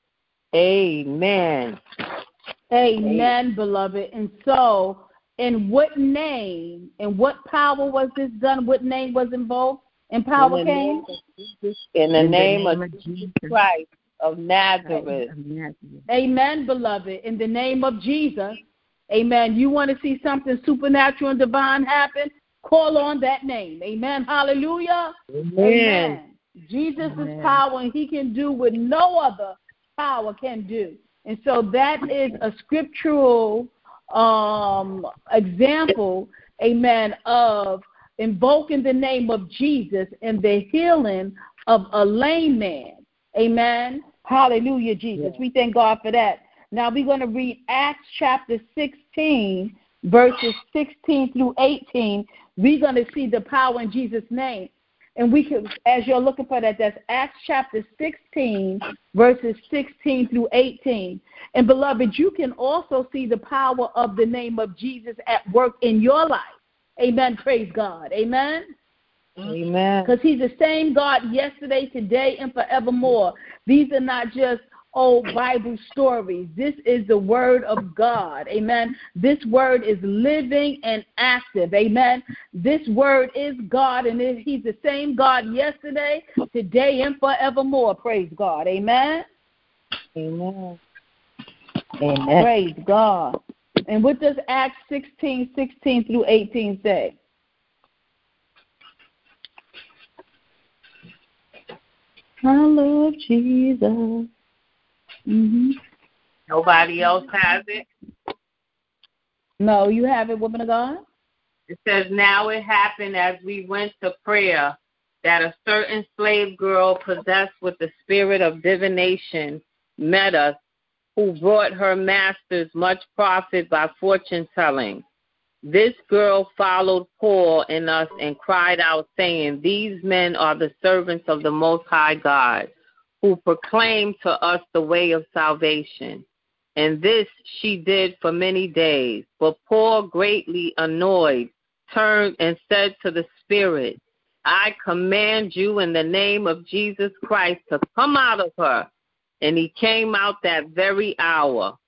Amen. Amen, beloved. And so, in what name and what power was this done? What name was invoked and power came? In the name of Jesus Christ of Nazareth. Amen, beloved. In the name of Jesus. Amen. You want to see something supernatural and divine happen? Call on that name. Amen. Hallelujah. Amen. Jesus is power, and he can do what no other power can do. And so that is a scriptural example, amen, of invoking the name of Jesus and the healing of a lame man. Amen. Hallelujah, Jesus. We thank God for that. Now we're going to read Acts chapter 16, verses 16 through 18. We're going to see the power in Jesus' name. And we can, as you're looking for that, that's Acts chapter 16, verses 16 through 18. And beloved, you can also see the power of the name of Jesus at work in your life. Amen. Praise God. Amen. Amen. Because he's the same God yesterday, today, and forevermore. These are not just old Bible stories. This is the word of God. Amen. This word is living and active. Amen. This word is God, and he's the same God yesterday, today, and forevermore. Praise God. Amen. Amen. Amen. Praise God. And what does Acts 16, 16 through 18 say? I love Jesus. Mm-hmm. Nobody else has it? No, you have it, woman of God? It says, now it happened as we went to prayer that a certain slave girl possessed with the spirit of divination met us, who brought her masters much profit by fortune telling. This girl followed Paul and us and cried out, saying, these men are the servants of the Most High God, who proclaim to us the way of salvation. And this she did for many days. But Paul, greatly annoyed, turned and said to the spirit, I command you in the name of Jesus Christ to come out of her. And he came out that very hour.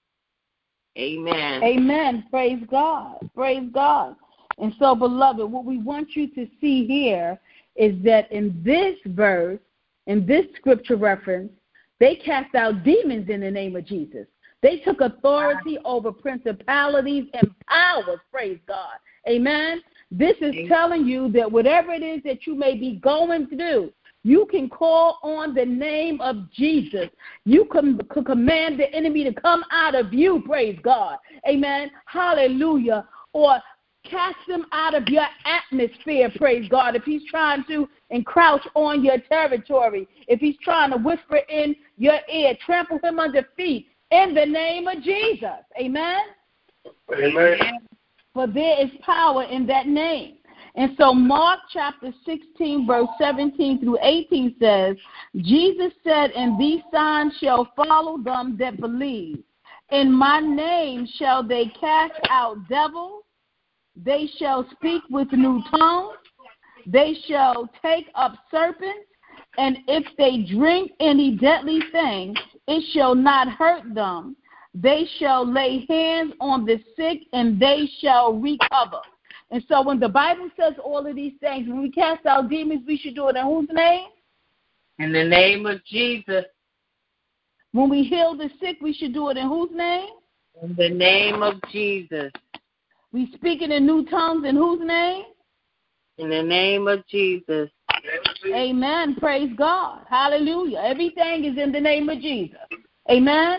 Amen. Amen. Praise God. Praise God. And so, beloved, what we want you to see here is that in this verse, in this scripture reference, they cast out demons in the name of Jesus. They took authority over principalities and powers. Praise God. Amen. This is telling you that whatever it is that you may be going through, you can call on the name of Jesus. You can command the enemy to come out of you, praise God. Amen. Hallelujah. Or cast him out of your atmosphere, praise God. If he's trying to encroach on your territory, if he's trying to whisper in your ear, trample him under feet in the name of Jesus. Amen. Amen. For there is power in that name. And so Mark chapter 16, verse 17 through 18 says, Jesus said, and these signs shall follow them that believe. In my name shall they cast out devils. They shall speak with new tongues. They shall take up serpents. And if they drink any deadly thing, it shall not hurt them. They shall lay hands on the sick, and they shall recover. And so when the Bible says all of these things, when we cast out demons, we should do it in whose name? In the name of Jesus. When we heal the sick, we should do it in whose name? In the name of Jesus. We speak it in new tongues in whose name? In the name of Jesus. Amen. Praise God. Hallelujah. Everything is in the name of Jesus. Amen.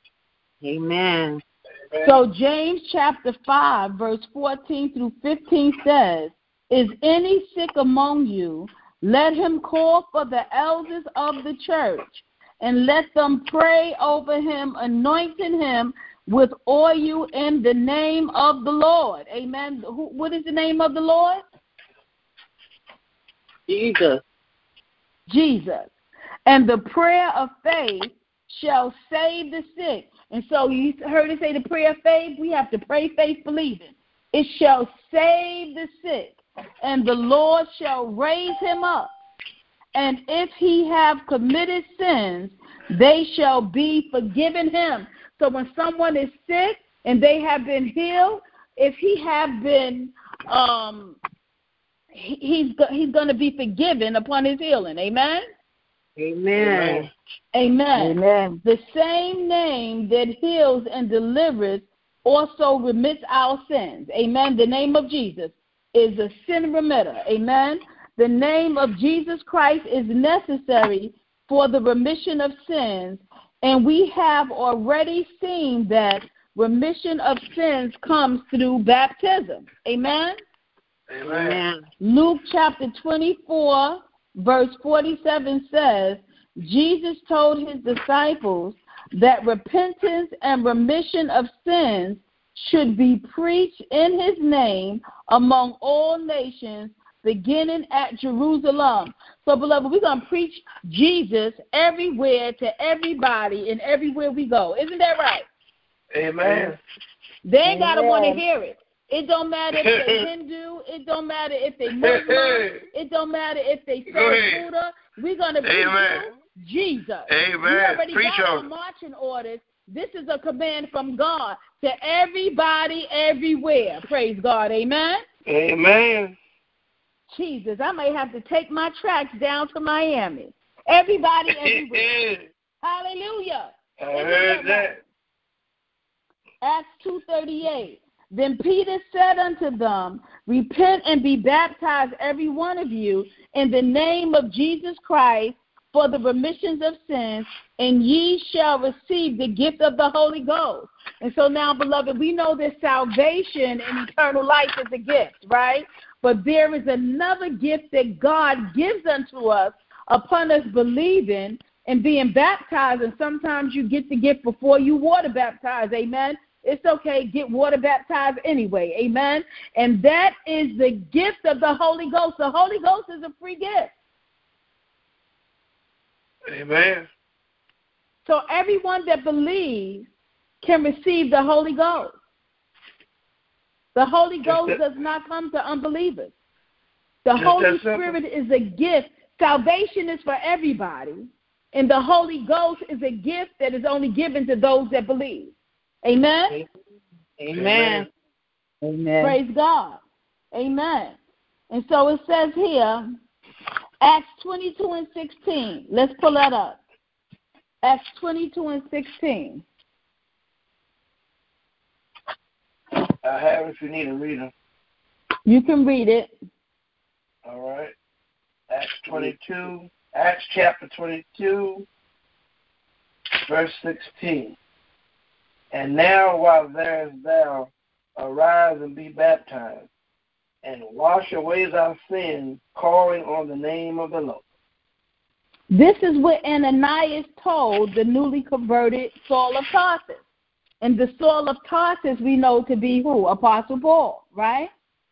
Amen. So James chapter 5, verse 14 through 15 says, is any sick among you? Let him call for the elders of the church, and let them pray over him, anointing him with oil in the name of the Lord. Amen. What is the name of the Lord? Jesus. Jesus. And the prayer of faith shall save the sick. And so you heard it say the prayer of faith. We have to pray faith believing. It shall save the sick, and the Lord shall raise him up. And if he have committed sins, they shall be forgiven him. So when someone is sick and they have been healed, if he have been, he's going to be forgiven upon his healing. Amen? Amen. Amen. Amen. The same name that heals and delivers also remits our sins. Amen. The name of Jesus is a sin remitter. Amen. The name of Jesus Christ is necessary for the remission of sins, and we have already seen that remission of sins comes through baptism. Amen. Amen. Luke chapter 24, verse 47 says, Jesus told his disciples that repentance and remission of sins should be preached in his name among all nations, beginning at Jerusalem. So, beloved, we're going to preach Jesus everywhere to everybody and everywhere we go. Isn't that right? Amen. They ain't got to want to hear it. It don't matter if they Hindu. It don't matter if they Muslim. It don't matter if they serve Buddha. We're going to preach you Jesus. Amen. We already got our marching orders. This is a command from God to everybody, everywhere. Praise God. Amen? Amen. Jesus, I may have to take my tracks down to Miami. Everybody, everywhere. Hallelujah. I heard that. Acts 2:38. Then Peter said unto them, repent and be baptized, every one of you, in the name of Jesus Christ, for the remissions of sins, and ye shall receive the gift of the Holy Ghost. And so now, beloved, we know that salvation and eternal life is a gift, right? But there is another gift that God gives unto us upon us believing and being baptized. And sometimes you get the gift before you water baptized, amen? It's okay, get water baptized anyway, amen? And that is the gift of the Holy Ghost. The Holy Ghost is a free gift. Amen. So everyone that believes can receive the Holy Ghost. The Holy Ghost does not come to unbelievers. The Holy Spirit is a gift. Salvation is for everybody, and the Holy Ghost is a gift that is only given to those that believe. Amen? Amen. Amen. Praise God. Amen. And so it says here, Acts 22:16. Let's pull that up. Acts 22:16. I have if you need a reader. You can read it. All right. Acts chapter 22, verse 16. And now while there is thou, arise and be baptized, and wash away thy sins, calling on the name of the Lord. This is what Ananias told the newly converted Saul of Tarsus. And the Saul of Tarsus we know to be who? Apostle Paul, right?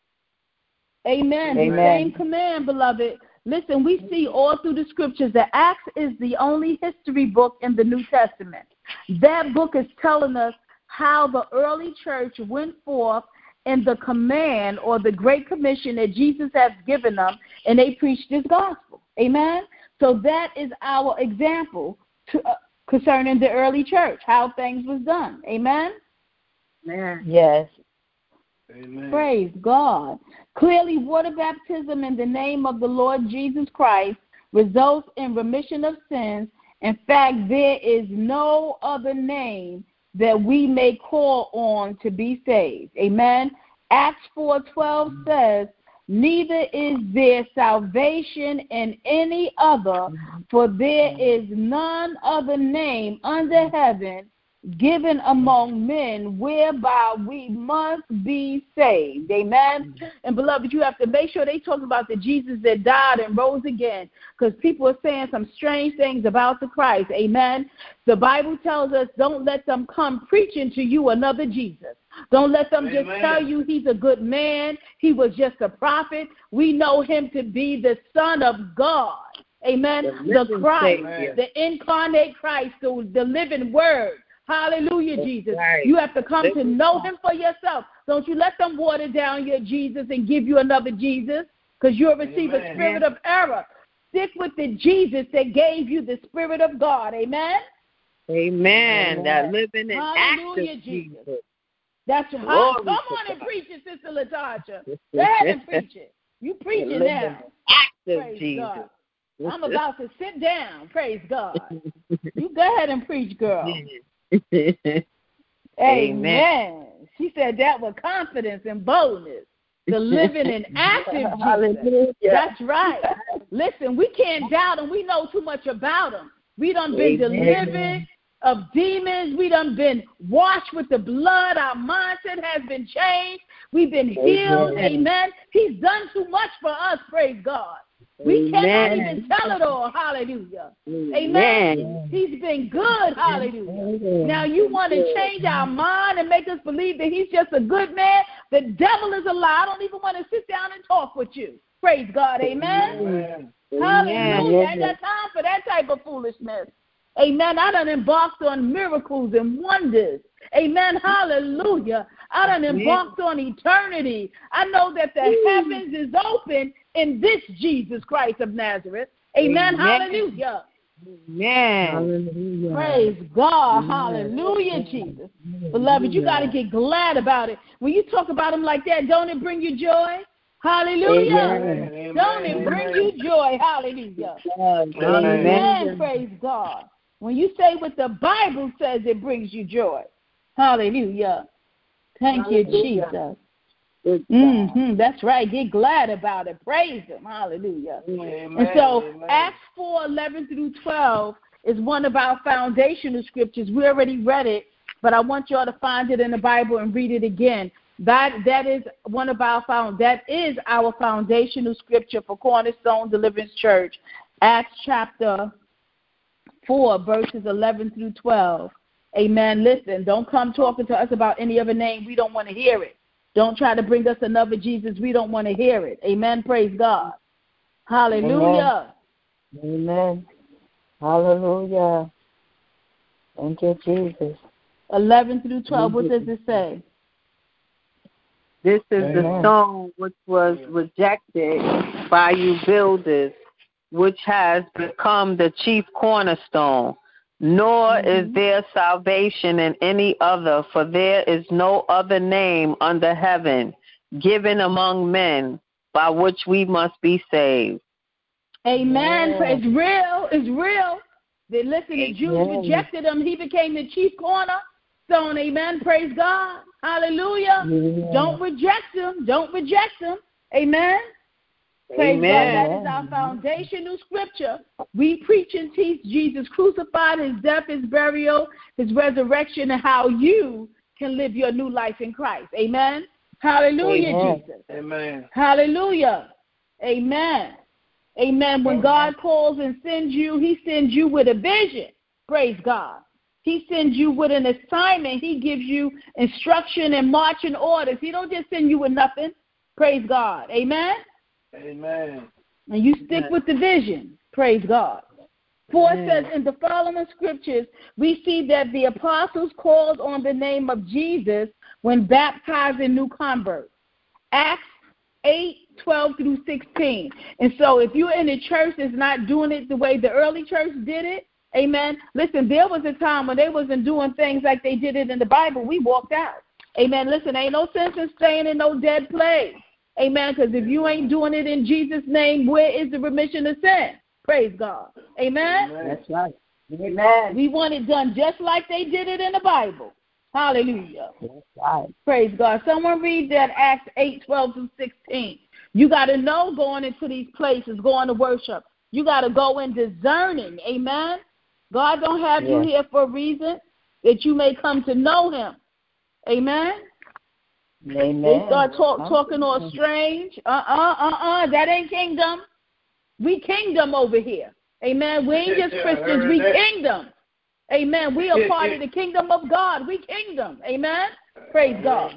Amen. Amen. The same command, beloved. Listen, we see all through the scriptures that Acts is the only history book in the New Testament. That book is telling us how the early church went forth in the command or the great commission that Jesus has given them, and they preached this gospel. Amen? So that is our example concerning the early church, how things was done. Amen? Amen. Yes. Amen. Praise God. Clearly, water baptism in the name of the Lord Jesus Christ results in remission of sins. In fact, there is no other name that we may call on to be saved. Amen. Acts 4:12 says, neither is there salvation in any other, for there is none other name under heaven given among men whereby we must be saved. Amen. And beloved, you have to make sure they talk about the Jesus that died and rose again, because people are saying some strange things about the Christ. Amen. The Bible tells us don't let them come preaching to you another Jesus. Don't let them just tell you he's a good man. He was just a prophet. We know him to be the Son of God. Amen. The Christ, the incarnate Christ, the living word. Hallelujah, Jesus. Right. You have to come to know him for yourself. Don't you let them water down your Jesus and give you another Jesus, because you'll receive a spirit of error. Stick with the Jesus that gave you the Spirit of God. Amen? Amen. That living and Hallelujah, active Jesus. Jesus. That's right. Come on and preach it, Sister Latasha. Go ahead and preach it. You preaching now. Active Praise Jesus. God. I'm about to sit down. Praise God. You go ahead and preach, girl. Amen. She said that with confidence and boldness. The living and active Jesus. That's right. Listen, we can't doubt him. We know too much about him. We done been delivered. of demons. We done been washed with the blood. Our mindset has been changed. We've been healed. Amen. He's done too much for us, praise God. We cannot even tell it all. Hallelujah. Amen. He's been good. Hallelujah. Now you want to change our mind and make us believe that he's just a good man? The devil is a lie. I don't even want to sit down and talk with you. Praise God. Amen. Hallelujah. I ain't got time for that type of foolishness. Amen. I done embarked on miracles and wonders. Amen. Hallelujah. I done embarked on eternity. I know that the heavens is open in this Jesus Christ of Nazareth. Amen. Hallelujah. Amen. Praise God. Hallelujah, Jesus. Beloved, you got to get glad about it. When you talk about him like that, don't it bring you joy? Hallelujah. Amen. Don't it bring you joy? Hallelujah. Amen. Praise God. When you say what the Bible says, it brings you joy. Hallelujah. Thank you, Jesus. That's right. Get glad about it. Praise him. Hallelujah. Amen. And so Acts 4:11 through 12 is one of our foundational scriptures. We already read it, but I want y'all to find it in the Bible and read it again. That is one of our our foundational scripture for Cornerstone Deliverance Church. Acts chapter 4, verses 11 through 12. Amen. Listen, don't come talking to us about any other name. We don't want to hear it. Don't try to bring us another Jesus. We don't want to hear it. Amen. Praise God. Hallelujah. Amen. Hallelujah. Thank you, Jesus. 11 through 12, what does it say? This is the stone which was rejected by you builders, which has become the chief cornerstone. Nor is there salvation in any other, for there is no other name under heaven given among men by which we must be saved. Amen. It's real. It's real. Listen, the Jews rejected him. He became the chief cornerstone. Amen. Praise God. Hallelujah. Don't reject him. Don't reject him. Amen. Praise God. That is our foundational scripture. We preach and teach Jesus crucified, his death, his burial, his resurrection, and how you can live your new life in Christ. Amen. Hallelujah, Jesus. Amen. Hallelujah. Amen. Amen. When God calls and sends you, he sends you with a vision. Praise God. He sends you with an assignment. He gives you instruction and marching orders. He don't just send you with nothing. Praise God. Amen. Amen. And you stick with the vision. Praise God. 4 says, in the following scriptures, we see that the apostles called on the name of Jesus when baptizing new converts. Acts 8:12 through 16. And so if you're in a church that's not doing it the way the early church did it, amen. Listen, there was a time when they wasn't doing things like they did it in the Bible. We walked out. Amen. Listen, ain't no sense in staying in no dead place. Amen. Because if you ain't doing it in Jesus' name, where is the remission of sin? Praise God. Amen. That's right. Amen. We want it done just like they did it in the Bible. Hallelujah. That's right. Praise God. Someone read that Acts 8:12 through 16. You got to know going into these places, going to worship. You got to go in discerning. Amen. God don't have you here for a reason, that you may come to know him. Amen. Amen. They start talking all strange. That ain't kingdom. We kingdom over here. Amen. We ain't just Christians. We kingdom. Amen. We are part of the kingdom of God. We kingdom. Amen. Praise God.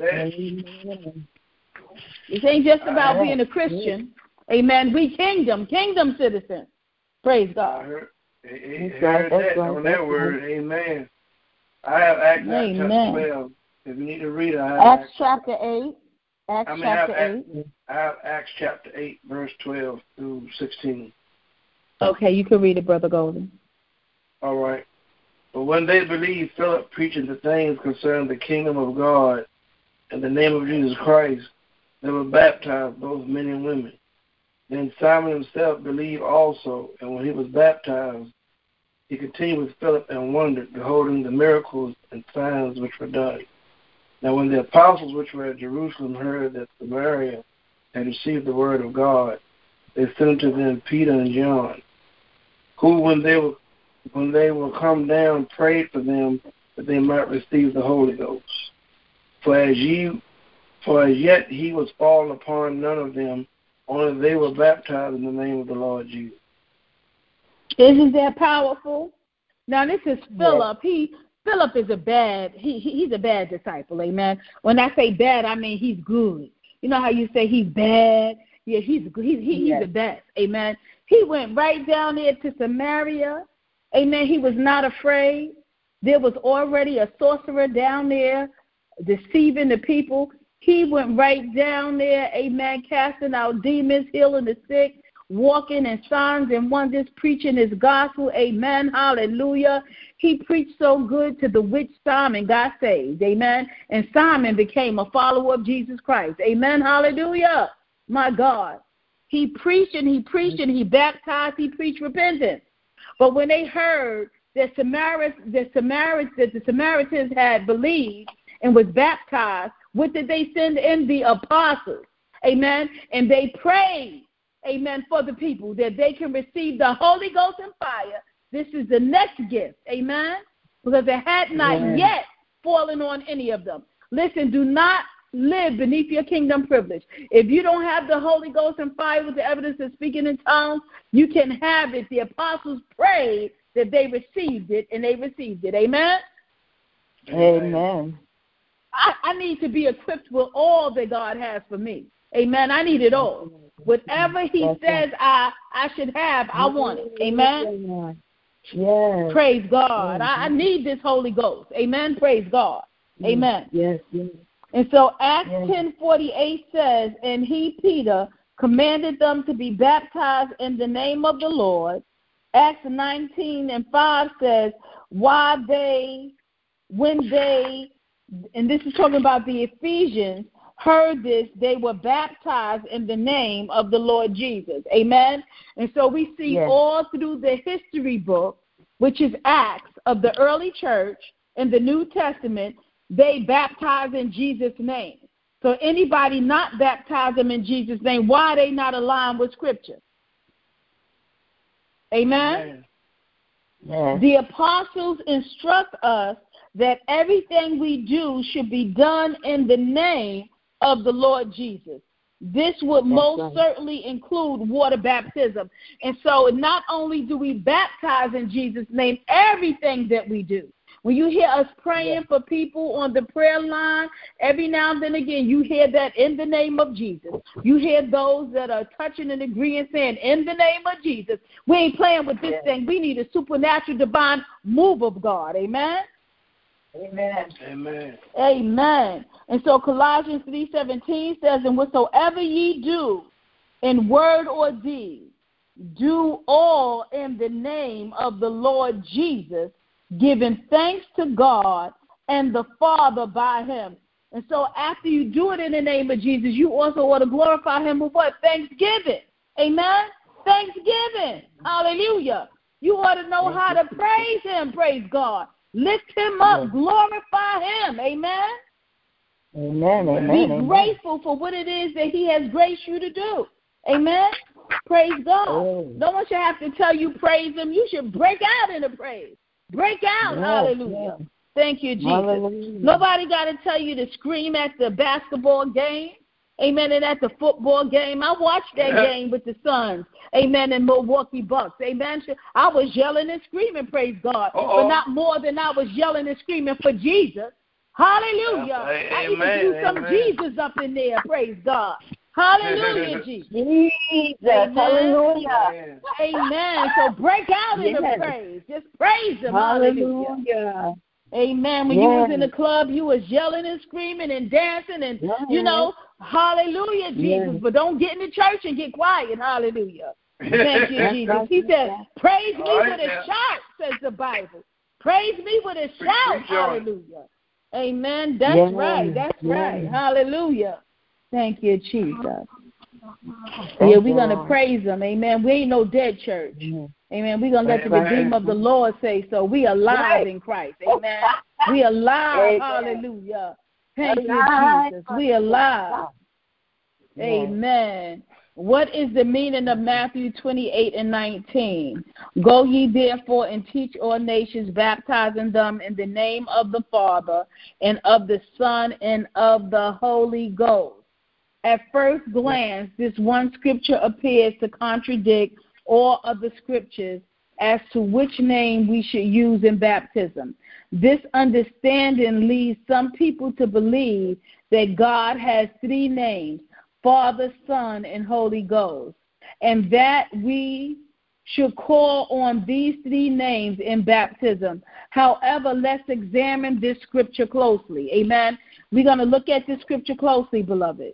This ain't just about being a Christian. Amen. We kingdom citizens. Praise God. Heard that on that word. Amen. I have Acts chapter 12. If you need to read it, I have Acts chapter 8. I have Acts chapter 8, verse 12 through 16. Okay, you can read it, Brother Golden. All right. But when they believed Philip preaching the things concerning the kingdom of God in the name of Jesus Christ, they were baptized, both men and women. Then Simon himself believed also, and when he was baptized, he continued with Philip and wondered, beholding the miracles and signs which were done. Now when the apostles which were at Jerusalem heard that Samaria had received the word of God, they sent unto them Peter and John, who when they were when they will come down, prayed for them that they might receive the Holy Ghost. For as yet he was fallen upon none of them, only they were baptized in the name of the Lord Jesus. Isn't that powerful? Now this is Philip. Philip is he's a bad disciple, amen. When I say bad, I mean he's good. You know how you say he's bad? Yeah, he's the best, amen. He went right down there to Samaria, amen. He was not afraid. There was already a sorcerer down there deceiving the people. He went right down there, amen, casting out demons, healing the sick, walking in signs and wonders, preaching his gospel, amen, hallelujah. He preached so good to the witch Simon got saved, amen, and Simon became a follower of Jesus Christ, amen, hallelujah, my God. He preached and he preached and he baptized, he preached repentance. But when they heard that the Samaritans had believed and was baptized, what did they send in? The apostles, amen, and they prayed, amen, for the people that they can receive the Holy Ghost and fire. This is the next gift, amen, because it had not yet fallen on any of them. Listen, do not live beneath your kingdom privilege. If you don't have the Holy Ghost and fire with the evidence of speaking in tongues, you can have it. The apostles prayed that they received it, and they received it, amen? Amen. I need to be equipped with all that God has for me. Amen. I need it all. Whatever he says I should have, I want it. Amen. Yes. Praise God. I need this Holy Ghost. Amen. Praise God. Amen. Yes. Yes. And so Acts 10:48 says, and he, Peter, commanded them to be baptized in the name of the Lord. Acts 19:5 says, when they, and this is talking about the Ephesians, heard this, they were baptized in the name of the Lord Jesus. Amen? And so we see all through the history book, which is Acts of the early church in the New Testament, they baptize in Jesus' name. So anybody not baptize them in Jesus' name, why are they not aligned with Scripture? Amen? Yes. The apostles instruct us that everything we do should be done in the name of the Lord Jesus. This would most certainly include water baptism. And so not only do we baptize in Jesus' name, everything that we do. When you hear us praying for people on the prayer line, every now and then again, you hear that in the name of Jesus. You hear those that are touching and agreeing saying, in the name of Jesus. We ain't playing with this thing. We need a supernatural divine move of God. Amen? Amen. Amen. Amen. And so Colossians 3:17 says, and whatsoever ye do in word or deed, do all in the name of the Lord Jesus, giving thanks to God and the Father by him. And so after you do it in the name of Jesus, you also ought to glorify him with what? Thanksgiving. Amen? Thanksgiving. Hallelujah. You ought to know how to praise him. Praise God. Lift him up. Glorify him. Amen? Amen. Be grateful for what it is that he has graced you to do. Amen? Praise God. No one should have to tell you praise him. You should break out in the praise. Break out. Hallelujah. Thank you, Jesus. Hallelujah. Nobody got to tell you to scream at the basketball game. Amen. And at the football game. I watched that game with the Suns. Amen. And Milwaukee Bucks. Amen. I was yelling and screaming, praise God. But not more than I was yelling and screaming for Jesus. Hallelujah. I need to do some Jesus up in there. Praise God. Hallelujah, Jesus. Amen. Hallelujah. Amen. So break out in the praise. Just praise him. Hallelujah. Amen. When you was in the club, you was yelling and screaming and dancing and, you know, hallelujah, Jesus. But don't get in the church and get quiet. Hallelujah. Thank you, Jesus. He said, praise me with a shout, says the Bible. Praise me with a shout. Hallelujah. Amen. That's right. That's right. Hallelujah. Thank you, Jesus. Yeah, we're going to praise him. Amen. We ain't no dead church. Amen. We're going to let the Redeemer of the Lord say so. We alive in Christ. Amen. We alive. Hallelujah. Thank you, Jesus. We alive. Amen. What is the meaning of Matthew 28:19? Go ye therefore and teach all nations, baptizing them in the name of the Father and of the Son and of the Holy Ghost. At first glance, this one scripture appears to contradict all other scriptures as to which name we should use in baptism. This understanding leads some people to believe that God has three names, Father, Son, and Holy Ghost, and that we should call on these three names in baptism. However, let's examine this scripture closely. Amen. We're going to look at this scripture closely, beloved.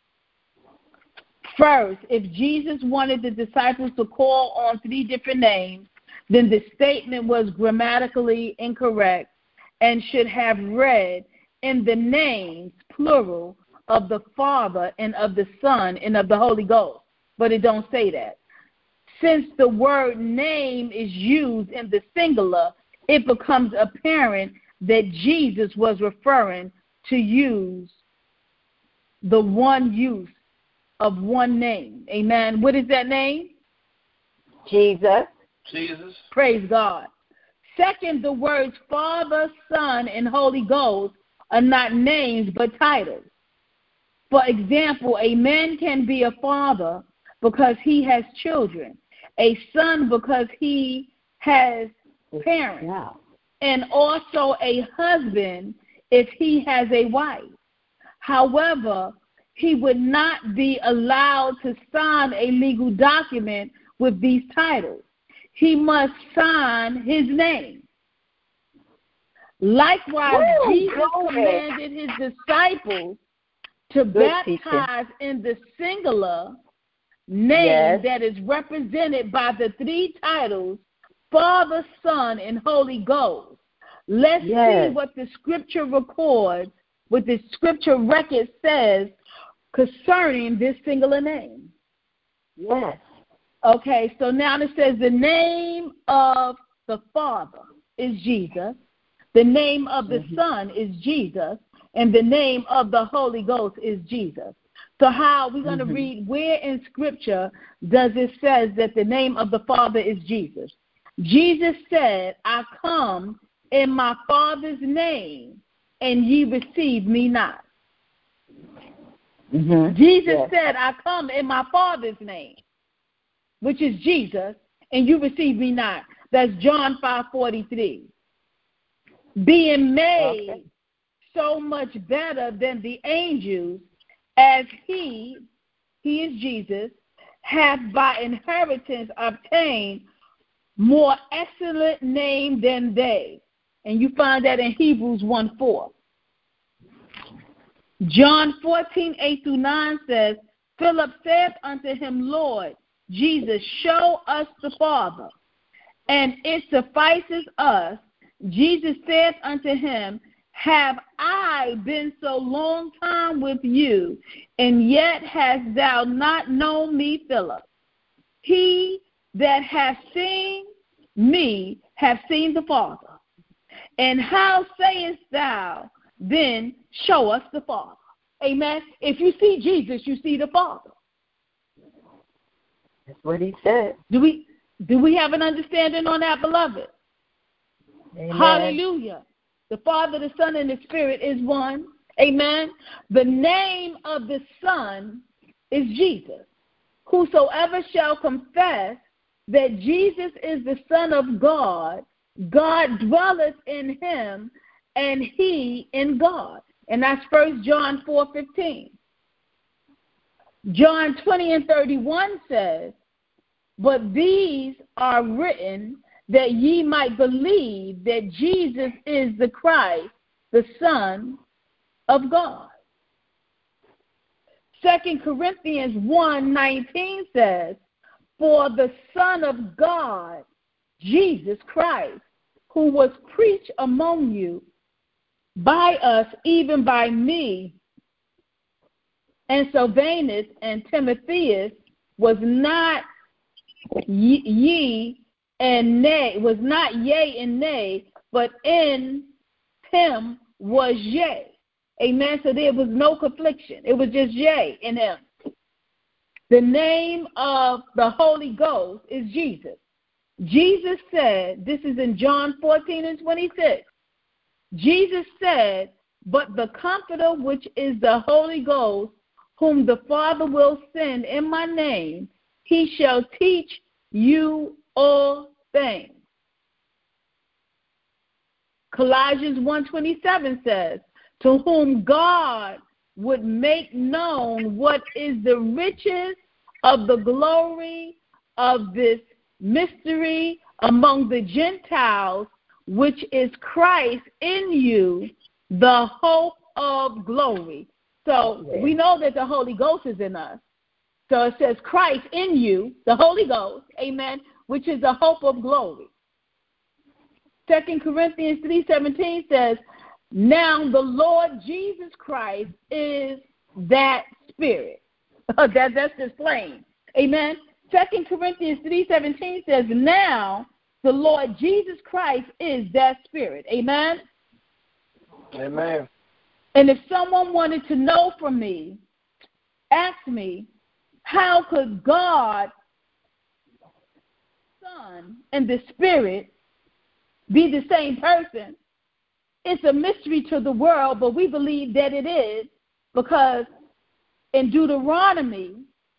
First, if Jesus wanted the disciples to call on three different names, then the statement was grammatically incorrect and should have read in the names, plural, of the Father and of the Son and of the Holy Ghost. But it don't say that. Since the word name is used in the singular, it becomes apparent that Jesus was referring to use the one use of one name. Amen. What is that name? Jesus. Jesus. Praise God. Second, the words Father, Son, and Holy Ghost are not names but titles. For example, a man can be a father because he has children, a son because he has parents, and also a husband if he has a wife. However, he would not be allowed to sign a legal document with these titles. He must sign his name. Likewise, Jesus commanded his disciples to baptize in the singular name that is represented by the three titles, Father, Son, and Holy Ghost. Let's see what the scripture records, what the scripture record says concerning this singular name. Yes. Okay, so now it says the name of the Father is Jesus, the name of the Son is Jesus, and the name of the Holy Ghost is Jesus. So how we're going to read, where in Scripture does it says that the name of the Father is Jesus? Jesus said, I come in my Father's name, and ye receive me not. Jesus said, I come in my Father's name, which is Jesus, and you receive me not. That's John 5:43. Being made so much better than the angels, as he is Jesus, hath by inheritance obtained more excellent name than they. And you find that in Hebrews 1:4. John 14:8-9 says, Philip saith unto him, Lord, Jesus, show us the Father, and it suffices us. Jesus saith unto him, have I been so long time with you, and yet hast thou not known me, Philip? He that hath seen me hath seen the Father. And how sayest thou, then show us the Father? Amen. If you see Jesus, you see the Father. That's what he said. Do we have an understanding on that, beloved? Amen. Hallelujah. The Father, the Son, and the Spirit is one. Amen. The name of the Son is Jesus. Whosoever shall confess that Jesus is the Son of God, God dwelleth in him, and he in God. And that's 1 John 4:15. John 20:31 says, but these are written that ye might believe that Jesus is the Christ, the Son of God. 2 Corinthians 1:19 says, for the Son of God, Jesus Christ, who was preached among you by us, even by me, and Silvanus and Timotheus, was not yea and nay, but in him was yea. Amen. So there was no confliction. It was just yea in him. The name of the Holy Ghost is Jesus. Jesus said, this is in John 14:26. Jesus said, but the Comforter, which is the Holy Ghost, whom the Father will send in my name, he shall teach you all things. Colossians 1:27 says, to whom God would make known what is the riches of the glory of this mystery among the Gentiles, which is Christ in you, the hope of glory. So we know that the Holy Ghost is in us. So it says Christ in you, the Holy Ghost, amen, which is the hope of glory. 2 Corinthians 3:17 says, now the Lord Jesus Christ is that Spirit. That's just plain. Amen. 2 Corinthians 3:17 says, now the Lord Jesus Christ is that Spirit. Amen. Amen. And if someone wanted to know from me, ask me, how could God, Son, and the Spirit be the same person? It's a mystery to the world, but we believe that it is, because in Deuteronomy,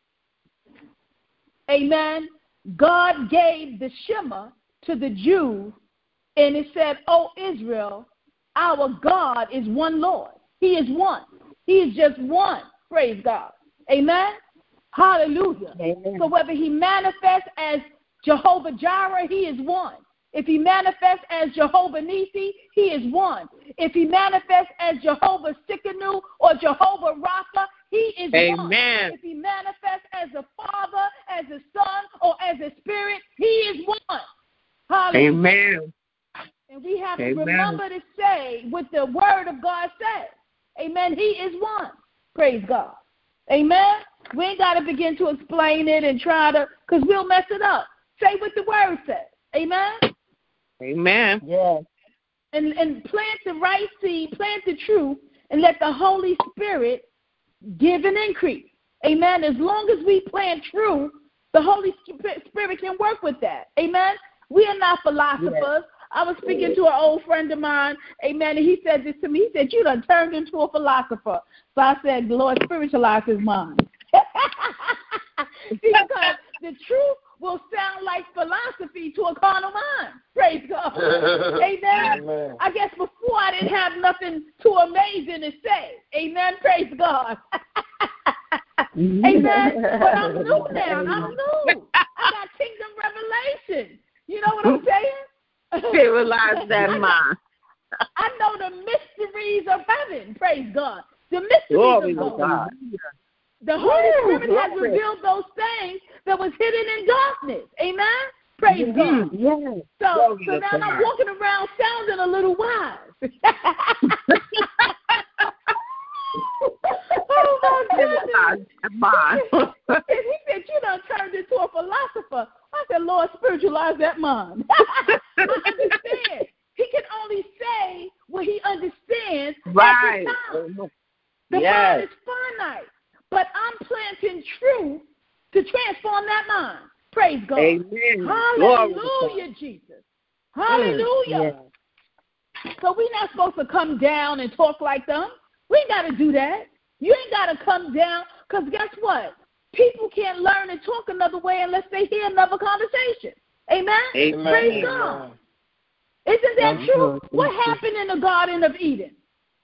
amen, God gave the Shema to the Jews, and it said, O Israel, our God is one Lord. He is one. He is just one. Praise God. Amen. Hallelujah. Amen. So whether he manifests as Jehovah Jireh, he is one. If he manifests as Jehovah Nissi, he is one. If he manifests as Jehovah Sikkenu or Jehovah Rapha, he is one. If he manifests as a Father, as a Son, or as a Spirit, he is one. Hallelujah. Amen. And we have to remember to say what the Word of God says. Amen. He is one. Praise God. Amen. We ain't got to begin to explain it and try to, because we'll mess it up. Say what the Word says. Amen. Amen. Yes. And plant the right seed, plant the truth, and let the Holy Spirit give an increase. Amen. As long as we plant truth, the Holy Spirit can work with that. Amen. We are not philosophers. Yes. I was speaking to an old friend of mine, amen, and he said this to me. He said, you done turned into a philosopher. So I said, the Lord spiritualized his mind. Because the truth will sound like philosophy to a carnal mind. Praise God. Amen. Amen. I guess before I didn't have nothing too amazing to say. Amen. Praise God. Amen. But I'm new now. I'm new. I got kingdom revelation. You know what I'm saying? Spiritualize that mind. I know the mysteries of heaven. Praise God. The mysteries of God. The Holy Spirit has revealed those things that was hidden in darkness. Amen? Praise God. Yes. So now I'm walking around sounding a little wise. Oh, my goodness. And he said, you done turned into a philosopher. I said, Lord, spiritualize that mind. I understand. He can only say what he understands at the time. The mind is finite. But I'm planting truth to transform that mind. Praise God. Amen. Hallelujah, Jesus. Hallelujah. So we're not supposed to come down and talk like them. We ain't got to do that. You ain't got to come down, because guess what? People can't learn and talk another way unless they hear another conversation. Amen? Amen. Praise God. Isn't that true? What happened in the Garden of Eden?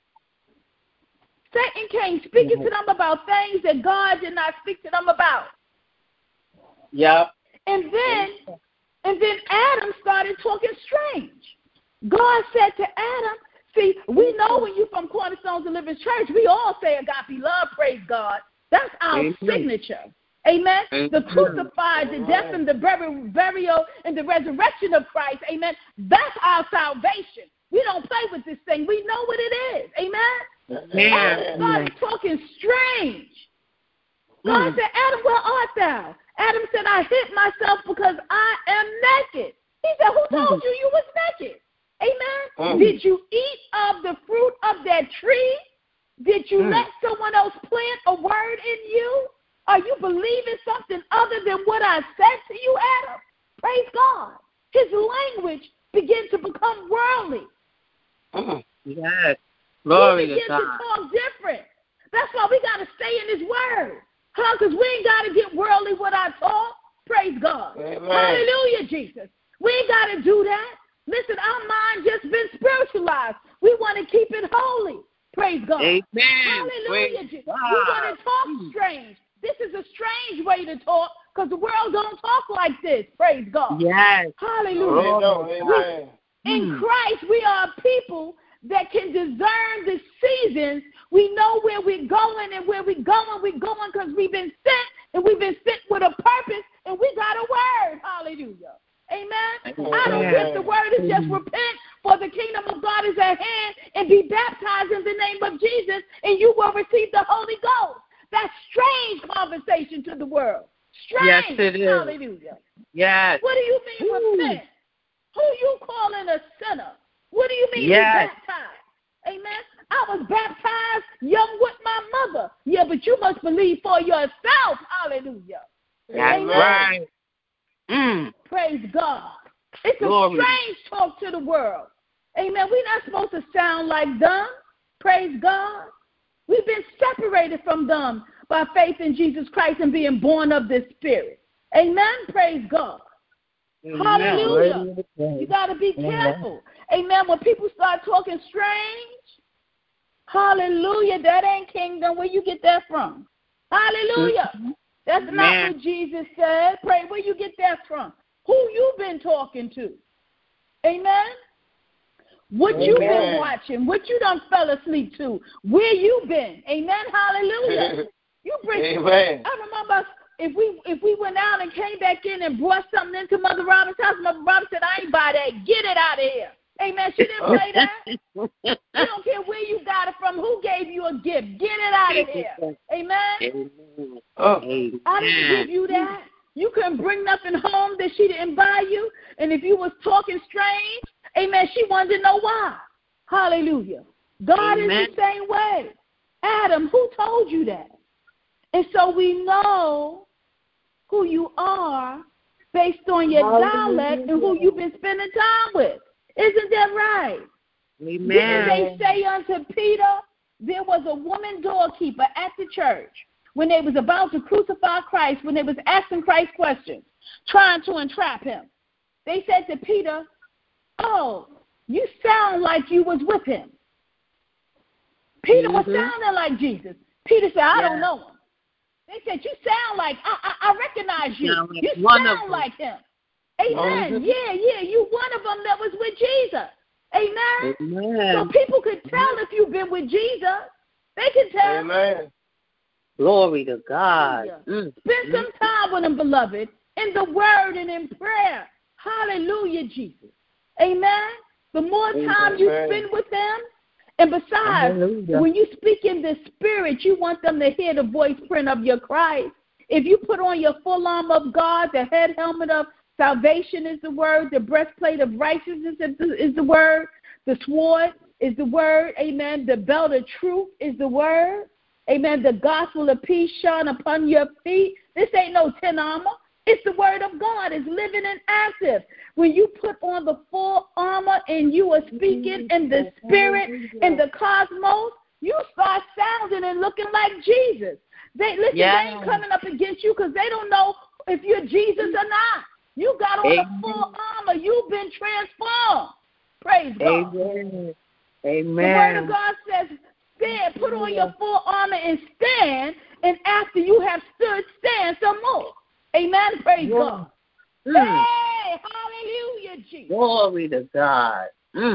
Satan came speaking to them about things that God did not speak to them about. Yep. And then Adam started talking strange. God said to Adam, see, we know when you're from Cornerstone Deliverance Church, we all say agape love, praise God. That's our signature. Amen. The crucified, the death, and the burial, and the resurrection of Christ. Amen. That's our salvation. We don't play with this thing. We know what it is. Amen. Adam started talking strange. God said, Adam, where art thou? Adam said, I hid myself because I am naked. He said, who told you you was naked? Amen. Did you eat of the fruit of that tree? Did you let someone else plant a word in you? Are you believing something other than what I said to you, Adam? Praise God. His language began to become worldly. Yes. Glory he to begins God. to talk different. That's why we got to stay in his word. Because we ain't got to get worldly with our talk. Praise God. Amen. Hallelujah, Jesus. We ain't got to do that. Listen, our mind just been spiritualized. We want to keep it holy. Praise God. Amen. Hallelujah, Jesus. We want to talk strange. This is a strange way to talk because the world don't talk like this. Praise God. Yes. Hallelujah. Amen. In Christ, we are people that can discern the seasons. We know where we're going, and where we're going because we've been sent, and we've been sent with a purpose, and we got a word. Hallelujah. Amen. Our gift, the word is just repent, for the kingdom of God is at hand, and be baptized in the name of Jesus, and you will receive the Holy Ghost. That's strange conversation to the world. Strange. Yes, it is. Hallelujah. Yes. What do you mean repent? Who you calling a sinner? What do you mean be baptized? Amen. I was baptized young with my mother. Yeah, but you must believe for yourself. Hallelujah. That's right. Praise God. It's a strange talk to the world. Amen. We're not supposed to sound like them. Praise God. We've been separated from them by faith in Jesus Christ and being born of the Spirit. Amen. Praise God. Hallelujah. You got to be careful. Amen. When people start talking strange, hallelujah, that ain't kingdom. Where you get that from? Hallelujah. That's not what Jesus said. Pray, where you get that from? Who you been talking to? Amen. What you been watching? What you done fell asleep to? Where you been? Amen. Hallelujah. You bring. Amen. I remember if we went out and came back in and brought something into Mother Roberts' house, Mother Roberts said, "I ain't buy that. Get it out of here." Amen. She didn't say that. You don't care where you got it from. Who gave you a gift? Get it out of here. Amen. I didn't give you that. You couldn't bring nothing home that she didn't buy you. And if you was talking strange, amen, she wanted to know why. Hallelujah. God is the same way. Adam, who told you that? And so we know who you are based on your dialect and who you've been spending time with. Isn't that right? Amen. Didn't they say unto Peter, there was a woman doorkeeper at the church when they was about to crucify Christ, when they was asking Christ questions, trying to entrap him. They said to Peter, "Oh, you sound like you was with him." Peter was sounding like Jesus. Peter said, "I don't know him." They said, "You sound like, I recognize you. You sound like him." Amen. Yeah, you one of them that was with Jesus. Amen. So people could tell if you've been with Jesus. They can tell. Amen. Glory to God. Spend some time with him, beloved, in the word and in prayer. Hallelujah, Jesus. Amen. The more time you spend with them, and besides, when you speak in the spirit, you want them to hear the voice print of your Christ. If you put on your full armor of God, the head helmet of salvation is the word, the breastplate of righteousness is the word, the sword is the word, amen, the belt of truth is the word, amen, the gospel of peace shone upon your feet. This ain't no 10 armor. It's the word of God. It's living and active. When you put on the full armor and you are speaking in the spirit, in the cosmos, you start sounding and looking like Jesus. They ain't coming up against you because they don't know if you're Jesus or not. You got on the full armor. You've been transformed. Praise God. Amen. The word of God says, stand, put on your full armor and stand, and after you have stood, stand some more. Amen. Praise God. Hey, hallelujah, Jesus. Glory to God.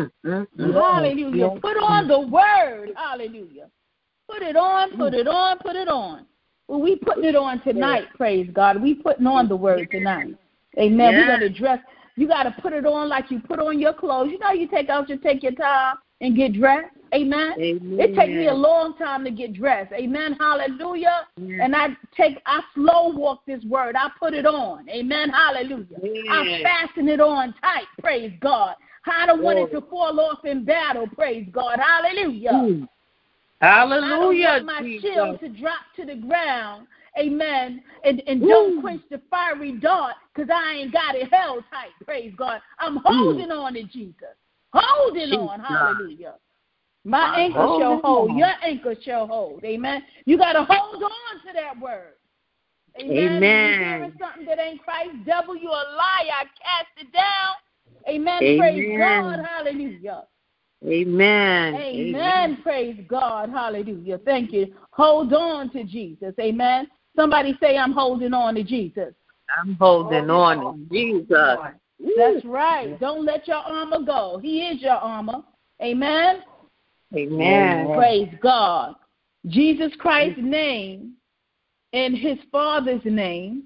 Hallelujah. Put on the word. Hallelujah. Put it on, put it on, put it on. Well, we putting it on tonight, praise God. We putting on the word tonight. Amen. We're going to dress. You got to put it on like you put on your clothes. You know, you take your time and get dressed. Amen. It takes me a long time to get dressed. Amen. Hallelujah. And I slow walk this word. I put it on. Amen. Hallelujah. I fasten it on tight. Praise God. I don't want it to fall off in battle. Praise God. Hallelujah. Hallelujah. I don't want my shield to drop to the ground. amen, and don't quench the fiery dart because I ain't got it held tight, praise God. I'm holding on to Jesus. Holding on, hallelujah. My anchor shall hold. Your anchor shall hold, amen. You got to hold on to that word. Amen. If you're hearing something that ain't Christ, devil, you a liar. I cast it down. Amen. Praise God. Hallelujah. Amen. Amen. Praise God. Hallelujah. Thank you. Hold on to Jesus. Amen. Somebody say, I'm holding on to Jesus. I'm holding on to Jesus. That's right. Don't let your armor go. He is your armor. Amen. Amen. Praise God. Jesus Christ's name and his Father's name,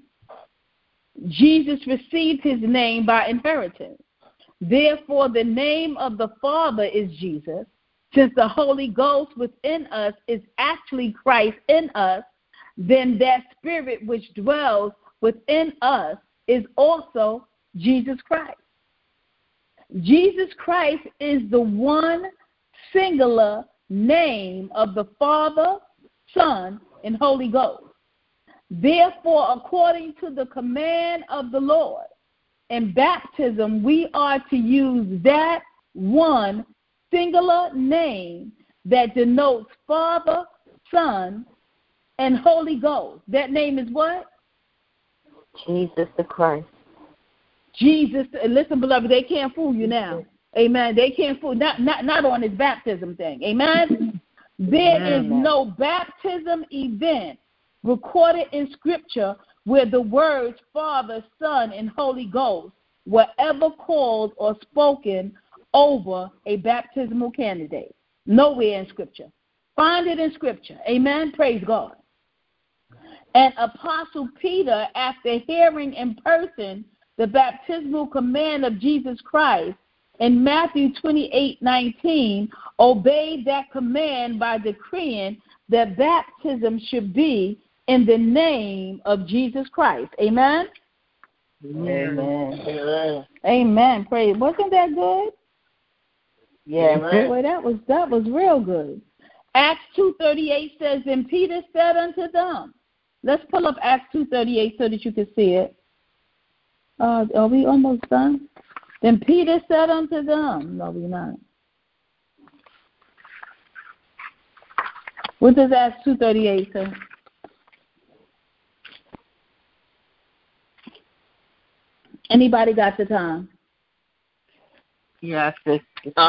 Jesus received his name by inheritance. Therefore, the name of the Father is Jesus. Since the Holy Ghost within us is actually Christ in us, then that Spirit which dwells within us is also Jesus Christ. Jesus Christ is the one singular name of the Father, Son, and Holy Ghost. Therefore, according to the command of the Lord, in baptism, we are to use that one singular name that denotes Father, Son, and Holy Ghost. That name is what? Jesus the Christ. Jesus. Listen, beloved, they can't fool you now. Amen. They can't fool, not on this baptism thing. Amen. There is no baptism event recorded in Scripture where the words Father, Son, and Holy Ghost were ever called or spoken over a baptismal candidate. Nowhere in Scripture. Find it in Scripture. Amen. Praise God. And Apostle Peter, after hearing in person the baptismal command of Jesus Christ in Matthew 28:19, obeyed that command by decreeing that baptism should be in the name of Jesus Christ. Amen? Amen. Amen. Praise. Wasn't that good? Yeah. Well, that was real good. Acts 2:38 says, and Peter said unto them. Let's pull up Acts 2:38 so that you can see it. Are we almost done? Then Peter said unto them. No, we're not. What does Acts 2:38 say? Anybody got the time? Yes, it's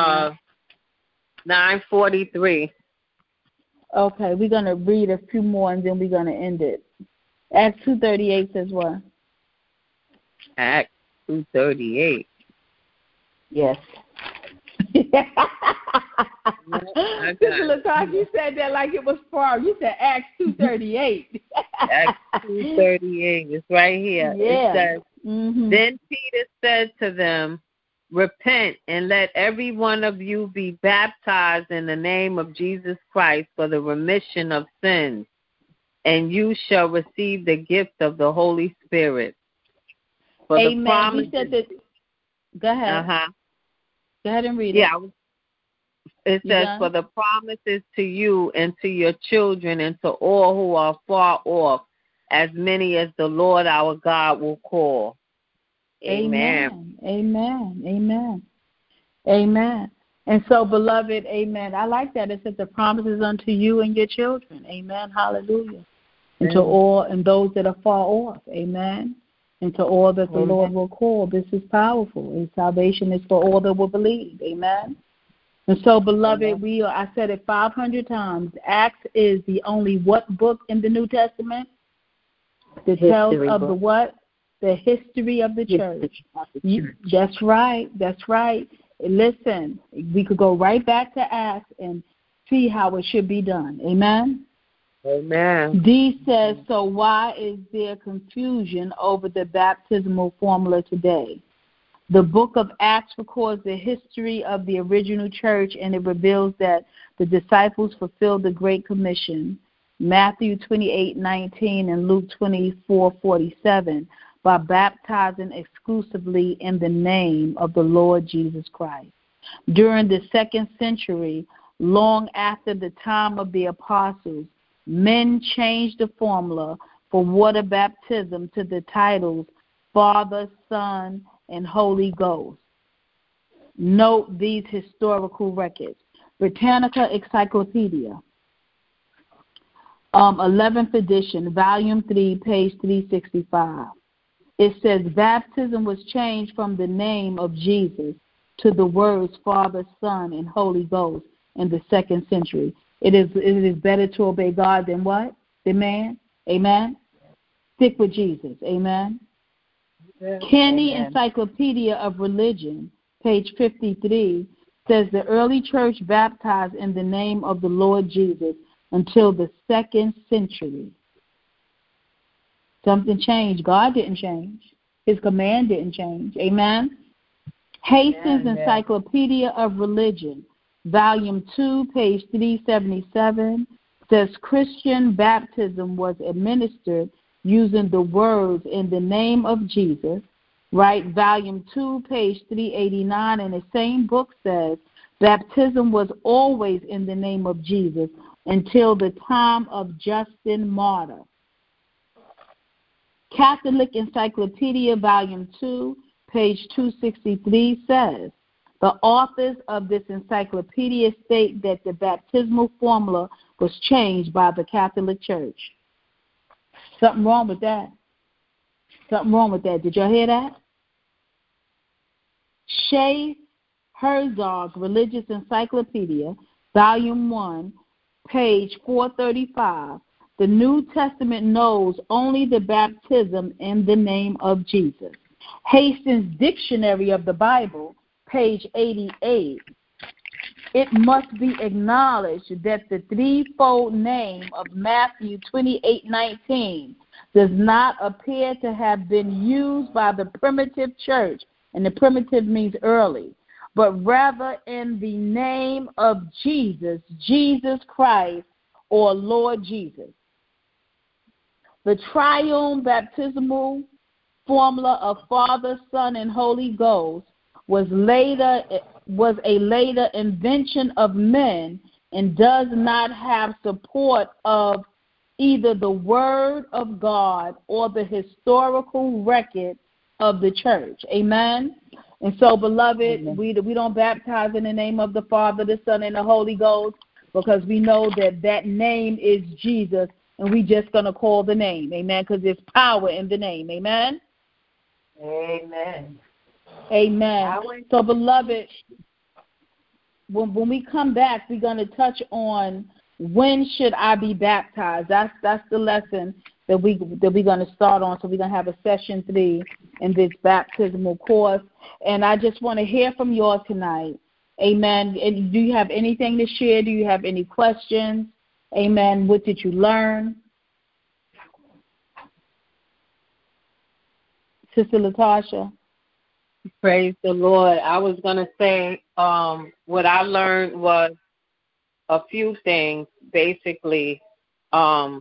9:43. Okay, we're going to read a few more and then we're going to end it. Acts 2:38 says what? Acts 2:38. Yes. Sister LaTosh, you said that like it was far. You said Acts 2:38. Acts 2:38 is right here. Yeah. It says, Then Peter said to them, repent and let every one of you be baptized in the name of Jesus Christ for the remission of sins, and you shall receive the gift of the Holy Spirit. For Amen. The promise He said that. Go ahead. Go ahead and read it. Yeah, it says, for the promise is to you and to your children and to all who are far off, as many as the Lord our God will call. Amen. Amen. Amen. Amen. And so, beloved, amen. I like that. It says the promises unto you and your children. Amen. Hallelujah. And to all and those that are far off. Amen. And to all that the Lord will call. This is powerful. And salvation is for all that will believe. Amen. And so, beloved, I said it 500 times. Acts is the only what book in the New Testament? That tells of the what? The history of the church. That's right. That's right. Listen, we could go right back to Acts and see how it should be done. Amen? Amen. D says, so why is there confusion over the baptismal formula today? The book of Acts records the history of the original church, and it reveals that the disciples fulfilled the Great Commission, Matthew 28:19 and Luke 24:47, by baptizing exclusively in the name of the Lord Jesus Christ. During the 2nd century, long after the time of the apostles, men changed the formula for water baptism to the titles Father, Son, and Holy Ghost. Note these historical records. Britannica Encyclopedia, 11th edition, volume 3, page 365. It says baptism was changed from the name of Jesus to the words Father, Son, and Holy Ghost in the 2nd century. It is better to obey God than what? Than man? Amen? Stick with Jesus. Amen? Yes. Kenny Amen. Encyclopedia of Religion, page 53, says the early church baptized in the name of the Lord Jesus until the 2nd century. Something changed. God didn't change. His command didn't change. Amen? Hastings Amen. Encyclopedia of Religion, volume 2, page 377, says Christian baptism was administered using the words in the name of Jesus. Right, volume 2, page 389, and the same book says baptism was always in the name of Jesus until the time of Justin Martyr. Catholic Encyclopedia, volume 2, page 263 says, the authors of this encyclopedia state that the baptismal formula was changed by the Catholic Church. Something wrong with that. Something wrong with that. Did y'all hear that? Shea Herzog, Religious Encyclopedia, volume 1, page 435. The New Testament knows only the baptism in the name of Jesus. Hastings Dictionary of the Bible, page 88. It must be acknowledged that the threefold name of Matthew 28:19 does not appear to have been used by the primitive church, and the primitive means early, but rather in the name of Jesus, Jesus Christ, or Lord Jesus. The triune baptismal formula of Father, Son, and Holy Ghost was a later invention of men and does not have support of either the Word of God or the historical record of the church. Amen? And so, beloved, we don't baptize in the name of the Father, the Son, and the Holy Ghost because we know that name is Jesus, and we just going to call the name. Amen? Because there's power in the name. Amen? Amen. Amen. So, beloved, when we come back, we're going to touch on when should I be baptized. That's the lesson that we're going to start on. So we're going to have a session 3 in this baptismal course. And I just want to hear from you all tonight. Amen. And do you have anything to share? Do you have any questions? Amen. What did you learn? Sister Latasha? Praise the Lord. I was going to say what I learned was a few things, basically. When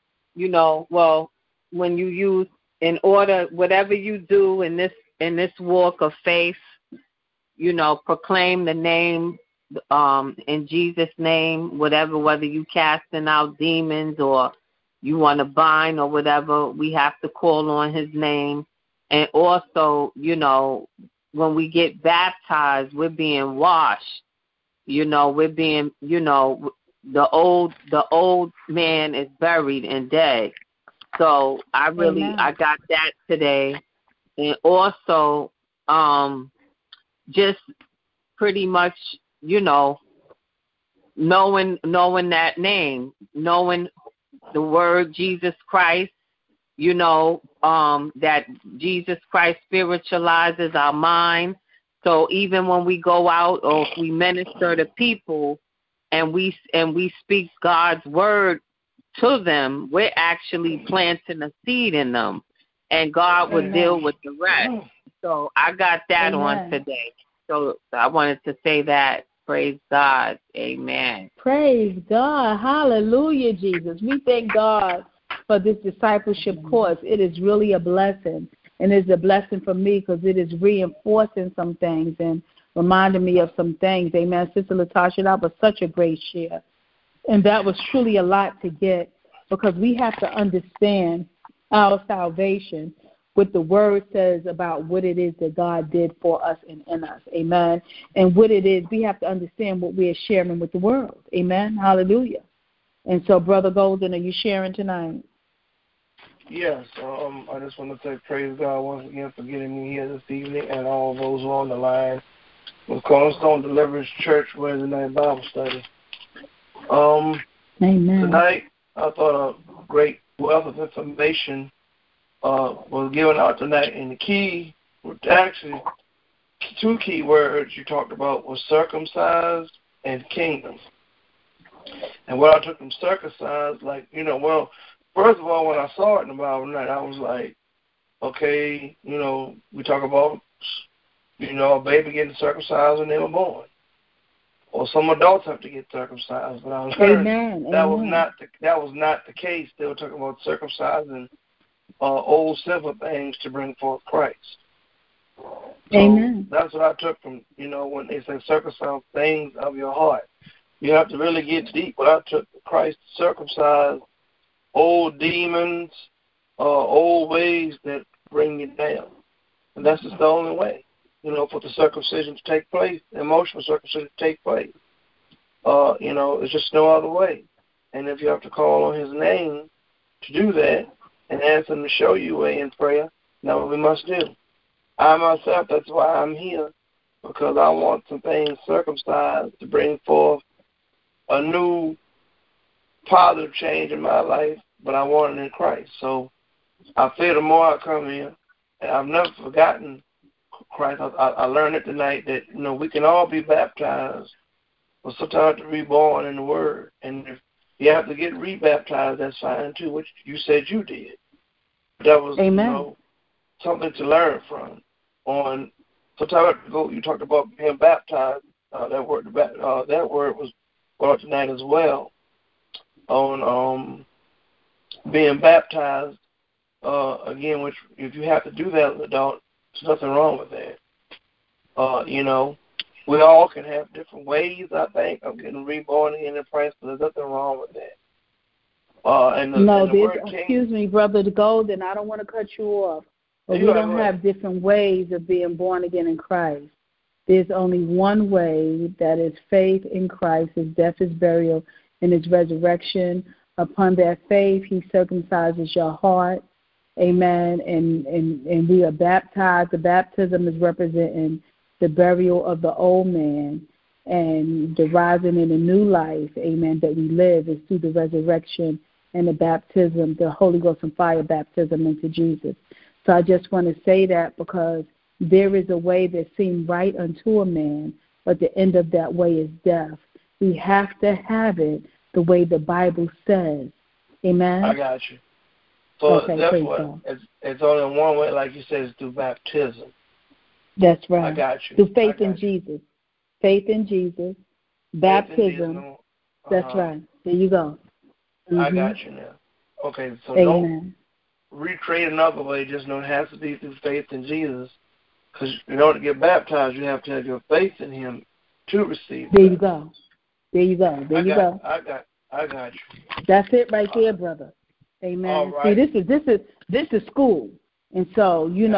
you use, in order, whatever you do in this walk of faith, proclaim the name in Jesus' name, whether you casting out demons or you want to bind or whatever, we have to call on his name. And also, when we get baptized, we're being washed. We're being, the old man is buried and dead. So I got that today. And also, just pretty much, knowing that name, knowing the word Jesus Christ, that Jesus Christ spiritualizes our mind. So even when we go out or if we minister to people and we speak God's word to them, we're actually planting a seed in them, and God will deal with the rest. So I got that on today. So I wanted to say that. Praise God. Amen. Praise God. Hallelujah, Jesus. We thank God for this discipleship course. It is really a blessing, and it's a blessing for me because it is reinforcing some things and reminding me of some things. Amen. Sister Latasha, that was such a great share, and that was truly a lot to get. because we have to understand our salvation, what the Word says about what it is that God did for us and in us. Amen. And what it is, we have to understand what we are sharing with the world. Amen. Hallelujah. And so, Brother Golden, are you sharing tonight? Yes. I just want to say praise God once again for getting me here this evening and all those who are on the line with Cornerstone Deliverance Church Wednesday night Bible study. Amen. Tonight, I thought a great wealth of information was given out tonight, and the key, actually, two key words you talked about was circumcised and kingdom. And what I took from circumcised, like, well, first of all, when I saw it in the Bible tonight, I was like, okay, we talk about, a baby getting circumcised when they were born. Or some adults have to get circumcised. But I learned that was not the case. They were talking about circumcising old sinful things to bring forth Christ. So Amen. that's what I took from, when they say circumcise things of your heart. You have to really get deep. What I took from Christ to circumcise old demons, old ways that bring you down. And that's just the only way, for the circumcision to take place, emotional circumcision to take place. It's just no other way. And if you have to call on his name to do that and ask him to show you a way in prayer, that's what we must do. I myself, that's why I'm here, because I want some things circumcised to bring forth a new positive change in my life, but I want it in Christ. So I feel the more I come here, and I've never forgotten Christ. I learned it tonight that, we can all be baptized, but sometimes to be reborn in the Word. And if you have to get rebaptized, that's fine too, which you said you did. That was, Amen. Something to learn from. On sometimes you talked about being baptized. That word was brought tonight as well. On being baptized again, which if you have to do that as an adult, there's nothing wrong with that. We all can have different ways, I think, of getting reborn again in Christ, but there's nothing wrong with that. Excuse me, Brother Golden, I don't want to cut you off, but we don't have different ways of being born again in Christ. There's only one way, that is faith in Christ, his death, his burial, and his resurrection. Upon that faith, he circumcises your heart. Amen. And we are baptized. The baptism is representing the burial of the old man and the rising in a new life, amen, that we live is through the resurrection and the baptism, the Holy Ghost and fire baptism into Jesus. So I just want to say that because there is a way that seems right unto a man, but the end of that way is death. We have to have it the way the Bible says. Amen? I got you. So okay, that's what it's only one way, like you said, is through baptism. That's right. I got you. Through faith in Jesus. Faith in Jesus. Baptism. That's right. There you go. Mm-hmm. I got you now. Okay, so Amen. Don't recreate another way. Just know it has to be through faith in Jesus. Because in order to get baptized, you have to have your faith in him to receive There you go. There you go. There you go. I got you. That's it right there, brother. Amen. All right. See, this is school. And so, you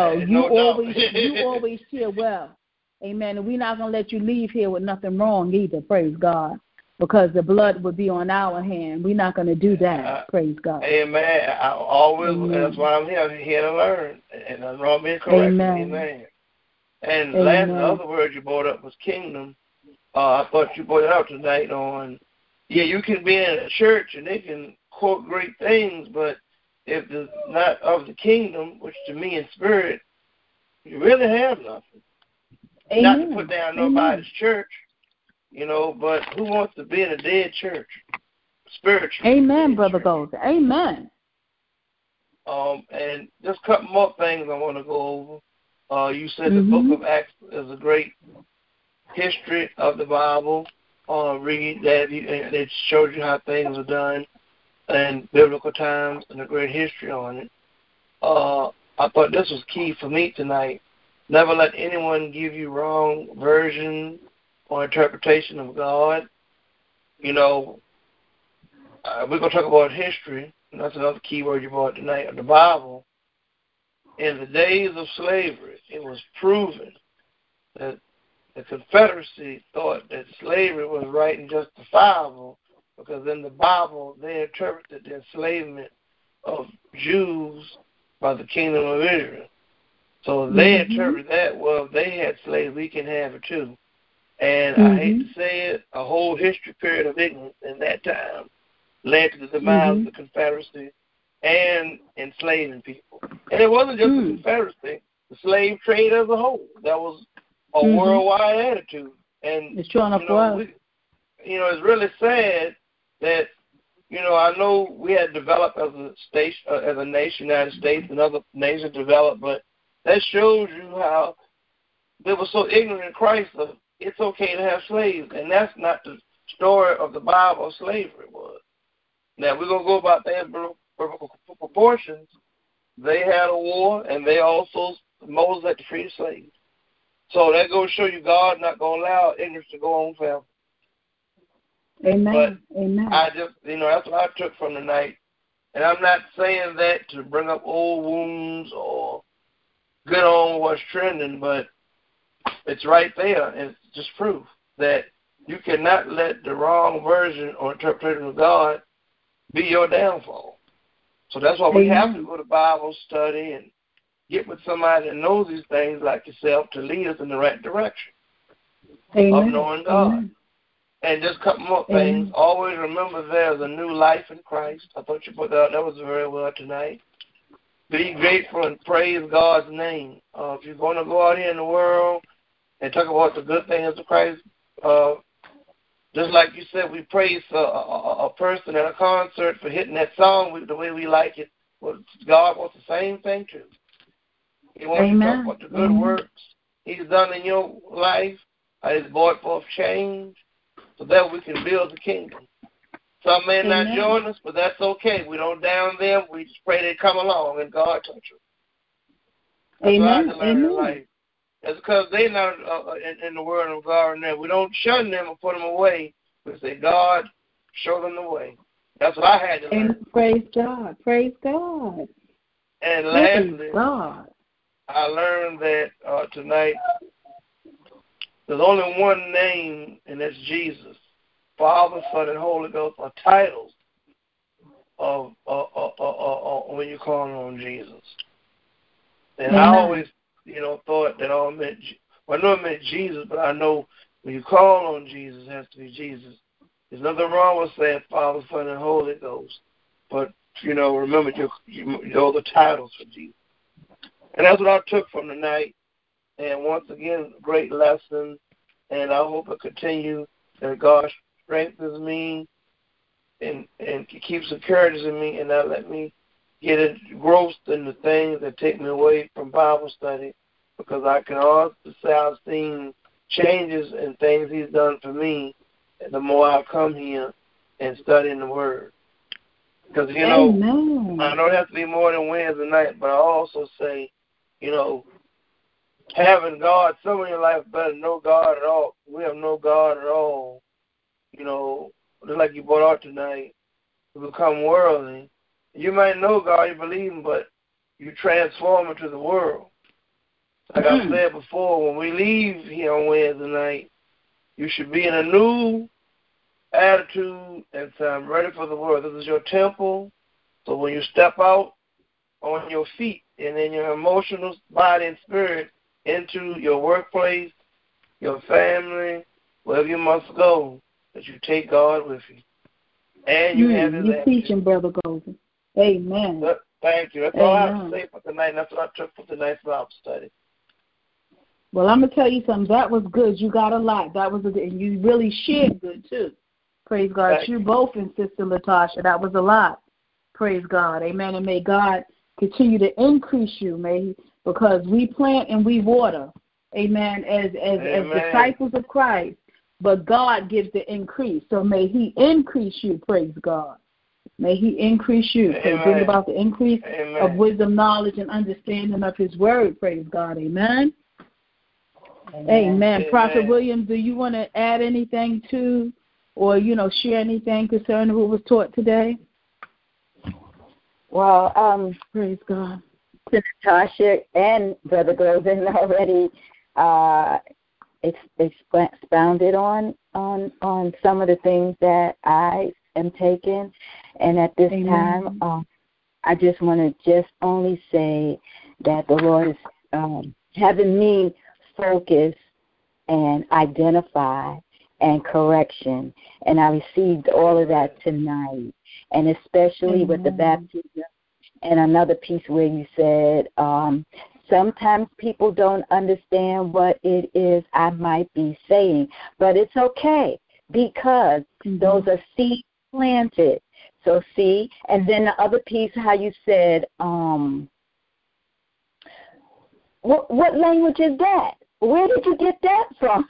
always share well. Amen. And we're not going to let you leave here with nothing wrong either, praise God, because the blood would be on our hand. We're not going to do that, praise God. Amen. I always, that's why I'm here. I'm here to learn. And I'm wrong being corrected. Amen. And last, the other word you brought up was kingdom. I thought you brought it out tonight on, you can be in a church and they can quote great things, but if it's not of the kingdom, which to me in spirit, you really have nothing. Amen. Not to put down nobody's church, but who wants to be in a dead church? Spiritually. Amen, Brother Golden. Amen. And just a couple more things I want to go over. You said the book of Acts is a great history of the Bible. Read that, and it shows you how things are done in biblical times and a great history on it. I thought this was key for me tonight. Never let anyone give you wrong version or interpretation of God. We're going to talk about history, and that's another key word you brought tonight, of the Bible, in the days of slavery, it was proven that the Confederacy thought that slavery was right and justifiable because in the Bible they interpreted the enslavement of Jews by the kingdom of Israel. So they interpreted that, well, if they had slaves, we can have it too. And I hate to say it, a whole history period of ignorance in that time led to the demise of the Confederacy and enslaving people. And it wasn't just the Confederacy, the slave trade as a whole. That was a worldwide attitude. And it's true enough for us. It's really sad that, I know we had developed as a nation, United States, and other nations developed, but that shows you how they were so ignorant in Christ of it's okay to have slaves. And that's not the story of the Bible of slavery was. Now, we're going to go about that in proportions. They had a war, and Moses had to free the slaves. So that goes to show you God not going to allow ignorance to go on forever. Amen. But Amen. I just, that's what I took from tonight. And I'm not saying that to bring up old wounds or get on what's trending, but it's right there, and it's just proof that you cannot let the wrong version or interpretation of God be your downfall. So that's why we have to go to Bible study and get with somebody that knows these things like yourself to lead us in the right direction of knowing God. And just a couple more things. Always remember there's a new life in Christ. I thought you put that out. That was very well tonight. Be grateful and praise God's name. If you're going to go out here in the world and talk about the good things of Christ, just like you said, we praise a person at a concert for hitting that song the way we like it. Well, God wants the same thing too. He wants you to talk about the good works He's done in your life, how He's brought forth change, so that we can build the kingdom. Some may not join us, but that's okay. We don't down them. We just pray they come along and God touch them. That's what I had to learn in life. It's because they're not in the word of God. And we don't shun them or put them away. We say, God, show them the way. That's what I had to learn. And praise God. Praise God. And lastly, I learned that tonight there's only one name, and that's Jesus. Father, Son, and Holy Ghost are titles of when you call on Jesus. And I always, thought that all meant, I know it meant Jesus, but I know when you call on Jesus, it has to be Jesus. There's nothing wrong with saying Father, Son, and Holy Ghost. But, remember, you're the titles for Jesus. And that's what I took from tonight. And once again, great lesson. And I hope it continues, that God strengthens me and keeps encouraging me and not let me get engrossed in the things that take me away from Bible study, because I can also say I've seen changes in things He's done for me the more I come here and study in the Word. Because, I know it has to be more than Wednesday night, but I also say, having God, some in your life better than no God at all. We have no God at all. Just like you brought out tonight, you become worldly. You might know God, you believe Him, but you transform into the world. Like I said before, when we leave here on Wednesday night, you should be in a new attitude and say, I'm ready for the world. This is your temple. So when you step out on your feet and in your emotional body and spirit into your workplace, your family, wherever you must go, that you take God with you. And you have His You're teaching, Brother Golden. Amen. Thank you. That's all I have to say for tonight, and that's what I took for tonight's Bible study. Well, I'm going to tell you something. That was good. You got a lot. That was and you really shared good, too. Praise God. You both and Sister Latasha. That was a lot. Praise God. Amen. And may God continue to increase you, because we plant and we water. Amen. As disciples of Christ. But God gives the increase. So may He increase you, praise God. May He increase you. Think about the increase of wisdom, knowledge, and understanding of His word, praise God. Amen. Amen. Prophet Williams, do you want to add anything to or, share anything concerning what was taught today? Praise God. Natasha and Brother Golden already expounded on some of the things that I am taking, and at this time, I just want to only say that the Lord is having me focus and identify and correction, and I received all of that tonight, and especially with the baptism. And another piece where you said sometimes people don't understand what it is I might be saying, but it's okay because those are seeds planted. So see, and then the other piece, how you said, what language is that? Where did you get that from?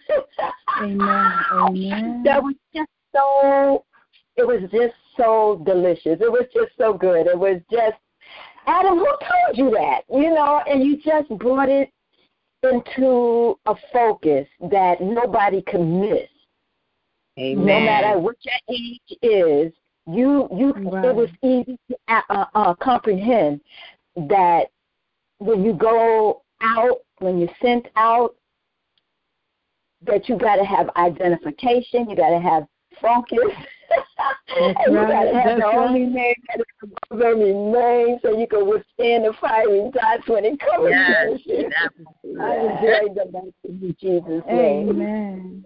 Amen. That was just so. It was just so delicious. It was just so good. It was just, Adam, who told you that? And you just brought it into a focus that nobody can miss. Amen. No matter what your age is, it was easy to comprehend that when you go out, when you're sent out, that you got to have identification, you got to have focus. And you got to have the only name that is above every name so you can withstand the fiery darts when it comes against you. I enjoyed the message in Jesus' name. Amen.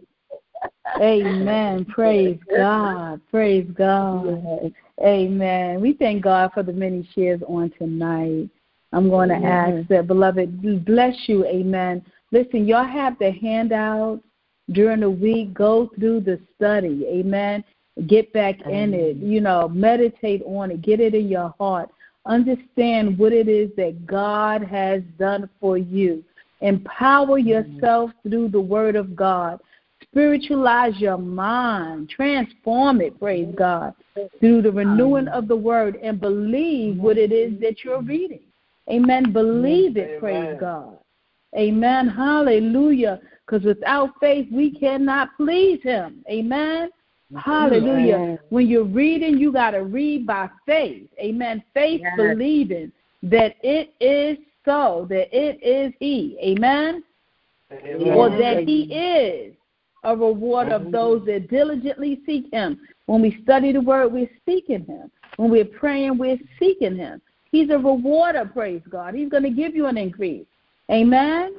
Amen. Praise God. Praise God. Yes. Amen. We thank God for the many shares on tonight. I'm going to ask that, beloved, bless you. Amen. Listen, y'all have the handouts during the week. Go through the study. Amen. Get back in it. Meditate on it. Get it in your heart. Understand what it is that God has done for you. Empower yourself through the Word of God. Spiritualize your mind. Transform it, praise God, through the renewing of the Word, and believe what it is that you're reading. Amen. Believe it, praise God. Amen. Hallelujah. Because without faith, we cannot please Him. Amen. Hallelujah. Amen. When you're reading, you got to read by faith. Amen. Faith believing that it is so, that it is He. Amen. Or that He is a reward of those that diligently seek Him. When we study the Word, we're seeking Him. When we're praying, we're seeking Him. He's a rewarder, praise God. He's going to give you an increase. Amen.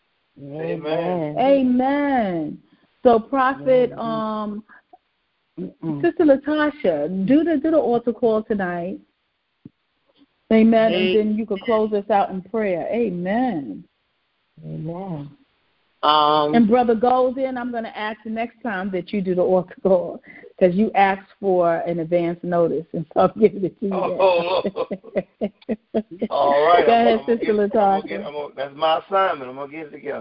Amen. Amen. So, Prophet, Sister Latasha, do the altar call tonight. Amen. And then you can close us out in prayer. Amen. Amen. And Brother Golden, I'm going to ask you next time that you do the altar call because you asked for an advance notice, and so I'm giving it to you. All right. Go ahead, Sister Latasha. That's my assignment. I'm going to get it together.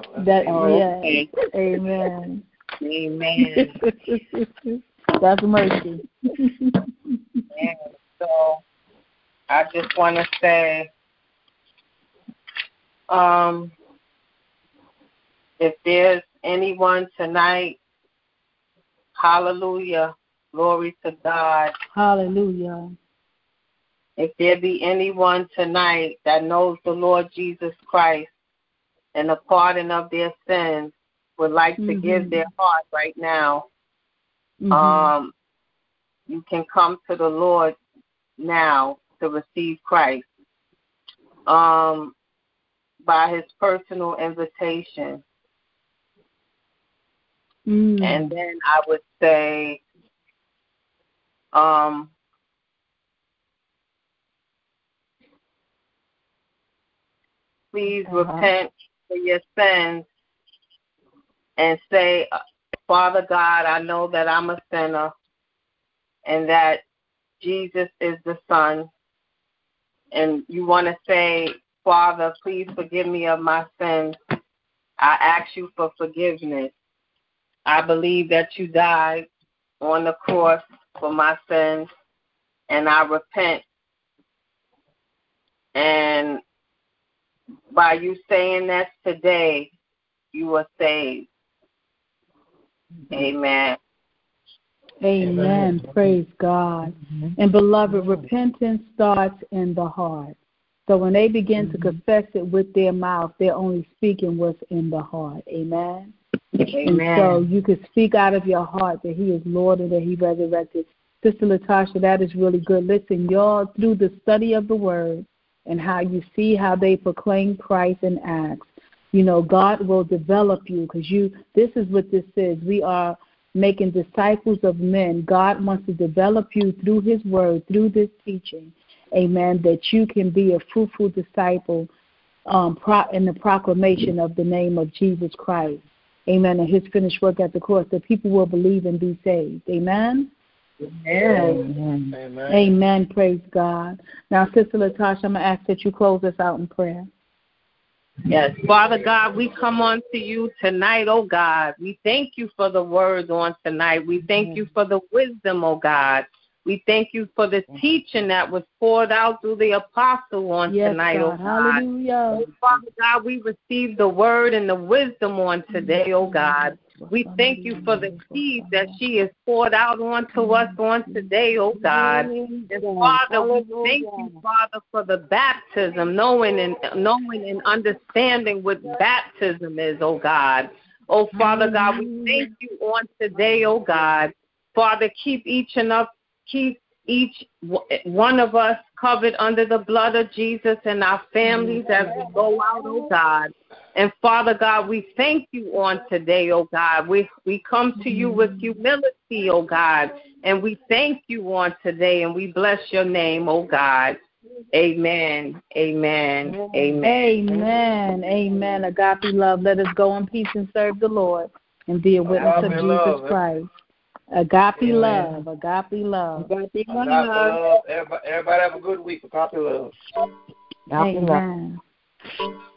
Amen. Amen. That's mercy. And so I just want to say, if there's anyone tonight, hallelujah, glory to God. Hallelujah. If there be anyone tonight that knows the Lord Jesus Christ and the pardon of their sins, would like to give their heart right now, you can come to the Lord now to receive Christ by His personal invitation. And then I would say, please repent for your sins and say, Father God, I know that I'm a sinner and that Jesus is the Son. And you want to say, Father, please forgive me of my sins. I ask you for forgiveness. I believe that you died on the cross for my sins, and I repent. And by you saying that today, you are saved. Amen. Amen. Praise God. And beloved, repentance starts in the heart. So when they begin to confess it with their mouth, they're only speaking what's in the heart. Amen. Amen. And so you can speak out of your heart that he is Lord and that he resurrected. Sister Latasha, that is really good. Listen, y'all, through the study of the word and how you see how they proclaim Christ in Acts, you know, God will develop you because this is what this is. We are making disciples of men. God wants to develop you through his word, through this teaching, amen, that you can be a fruitful disciple in the proclamation of the name of Jesus Christ, amen, and his finished work at the cross, that people will believe and be saved, amen? Amen. Amen. Amen. Praise God. Now, Sister Latasha, I'm going to ask that you close us out in prayer. Yes, Father God, we come on to you tonight, oh God. We thank you for the words on tonight. We thank you for the wisdom, oh God. We thank you for the teaching that was poured out through the apostle on tonight, God. oh God. Hallelujah. Oh, Father God, we receive the word and the wisdom on today, oh God. We thank you for the seed that she has poured out onto us on today, oh God. And Father, we thank you, Father, for the baptism, knowing and understanding what baptism is, oh God. Oh, Father God, we thank you on today, oh God. Father, keep each one of us covered under the blood of Jesus and our families as we go out, oh God. And Father God, we thank you on today, oh God. We come to you with humility, oh God, and we thank you on today, and we bless your name, oh God. Amen. Amen. Amen. Amen. Amen. Agape love. Let us go in peace and serve the Lord and be a witness of Jesus Christ. Agape love. Agape love. Agape love. Everybody have a good week. Agape love. Amen.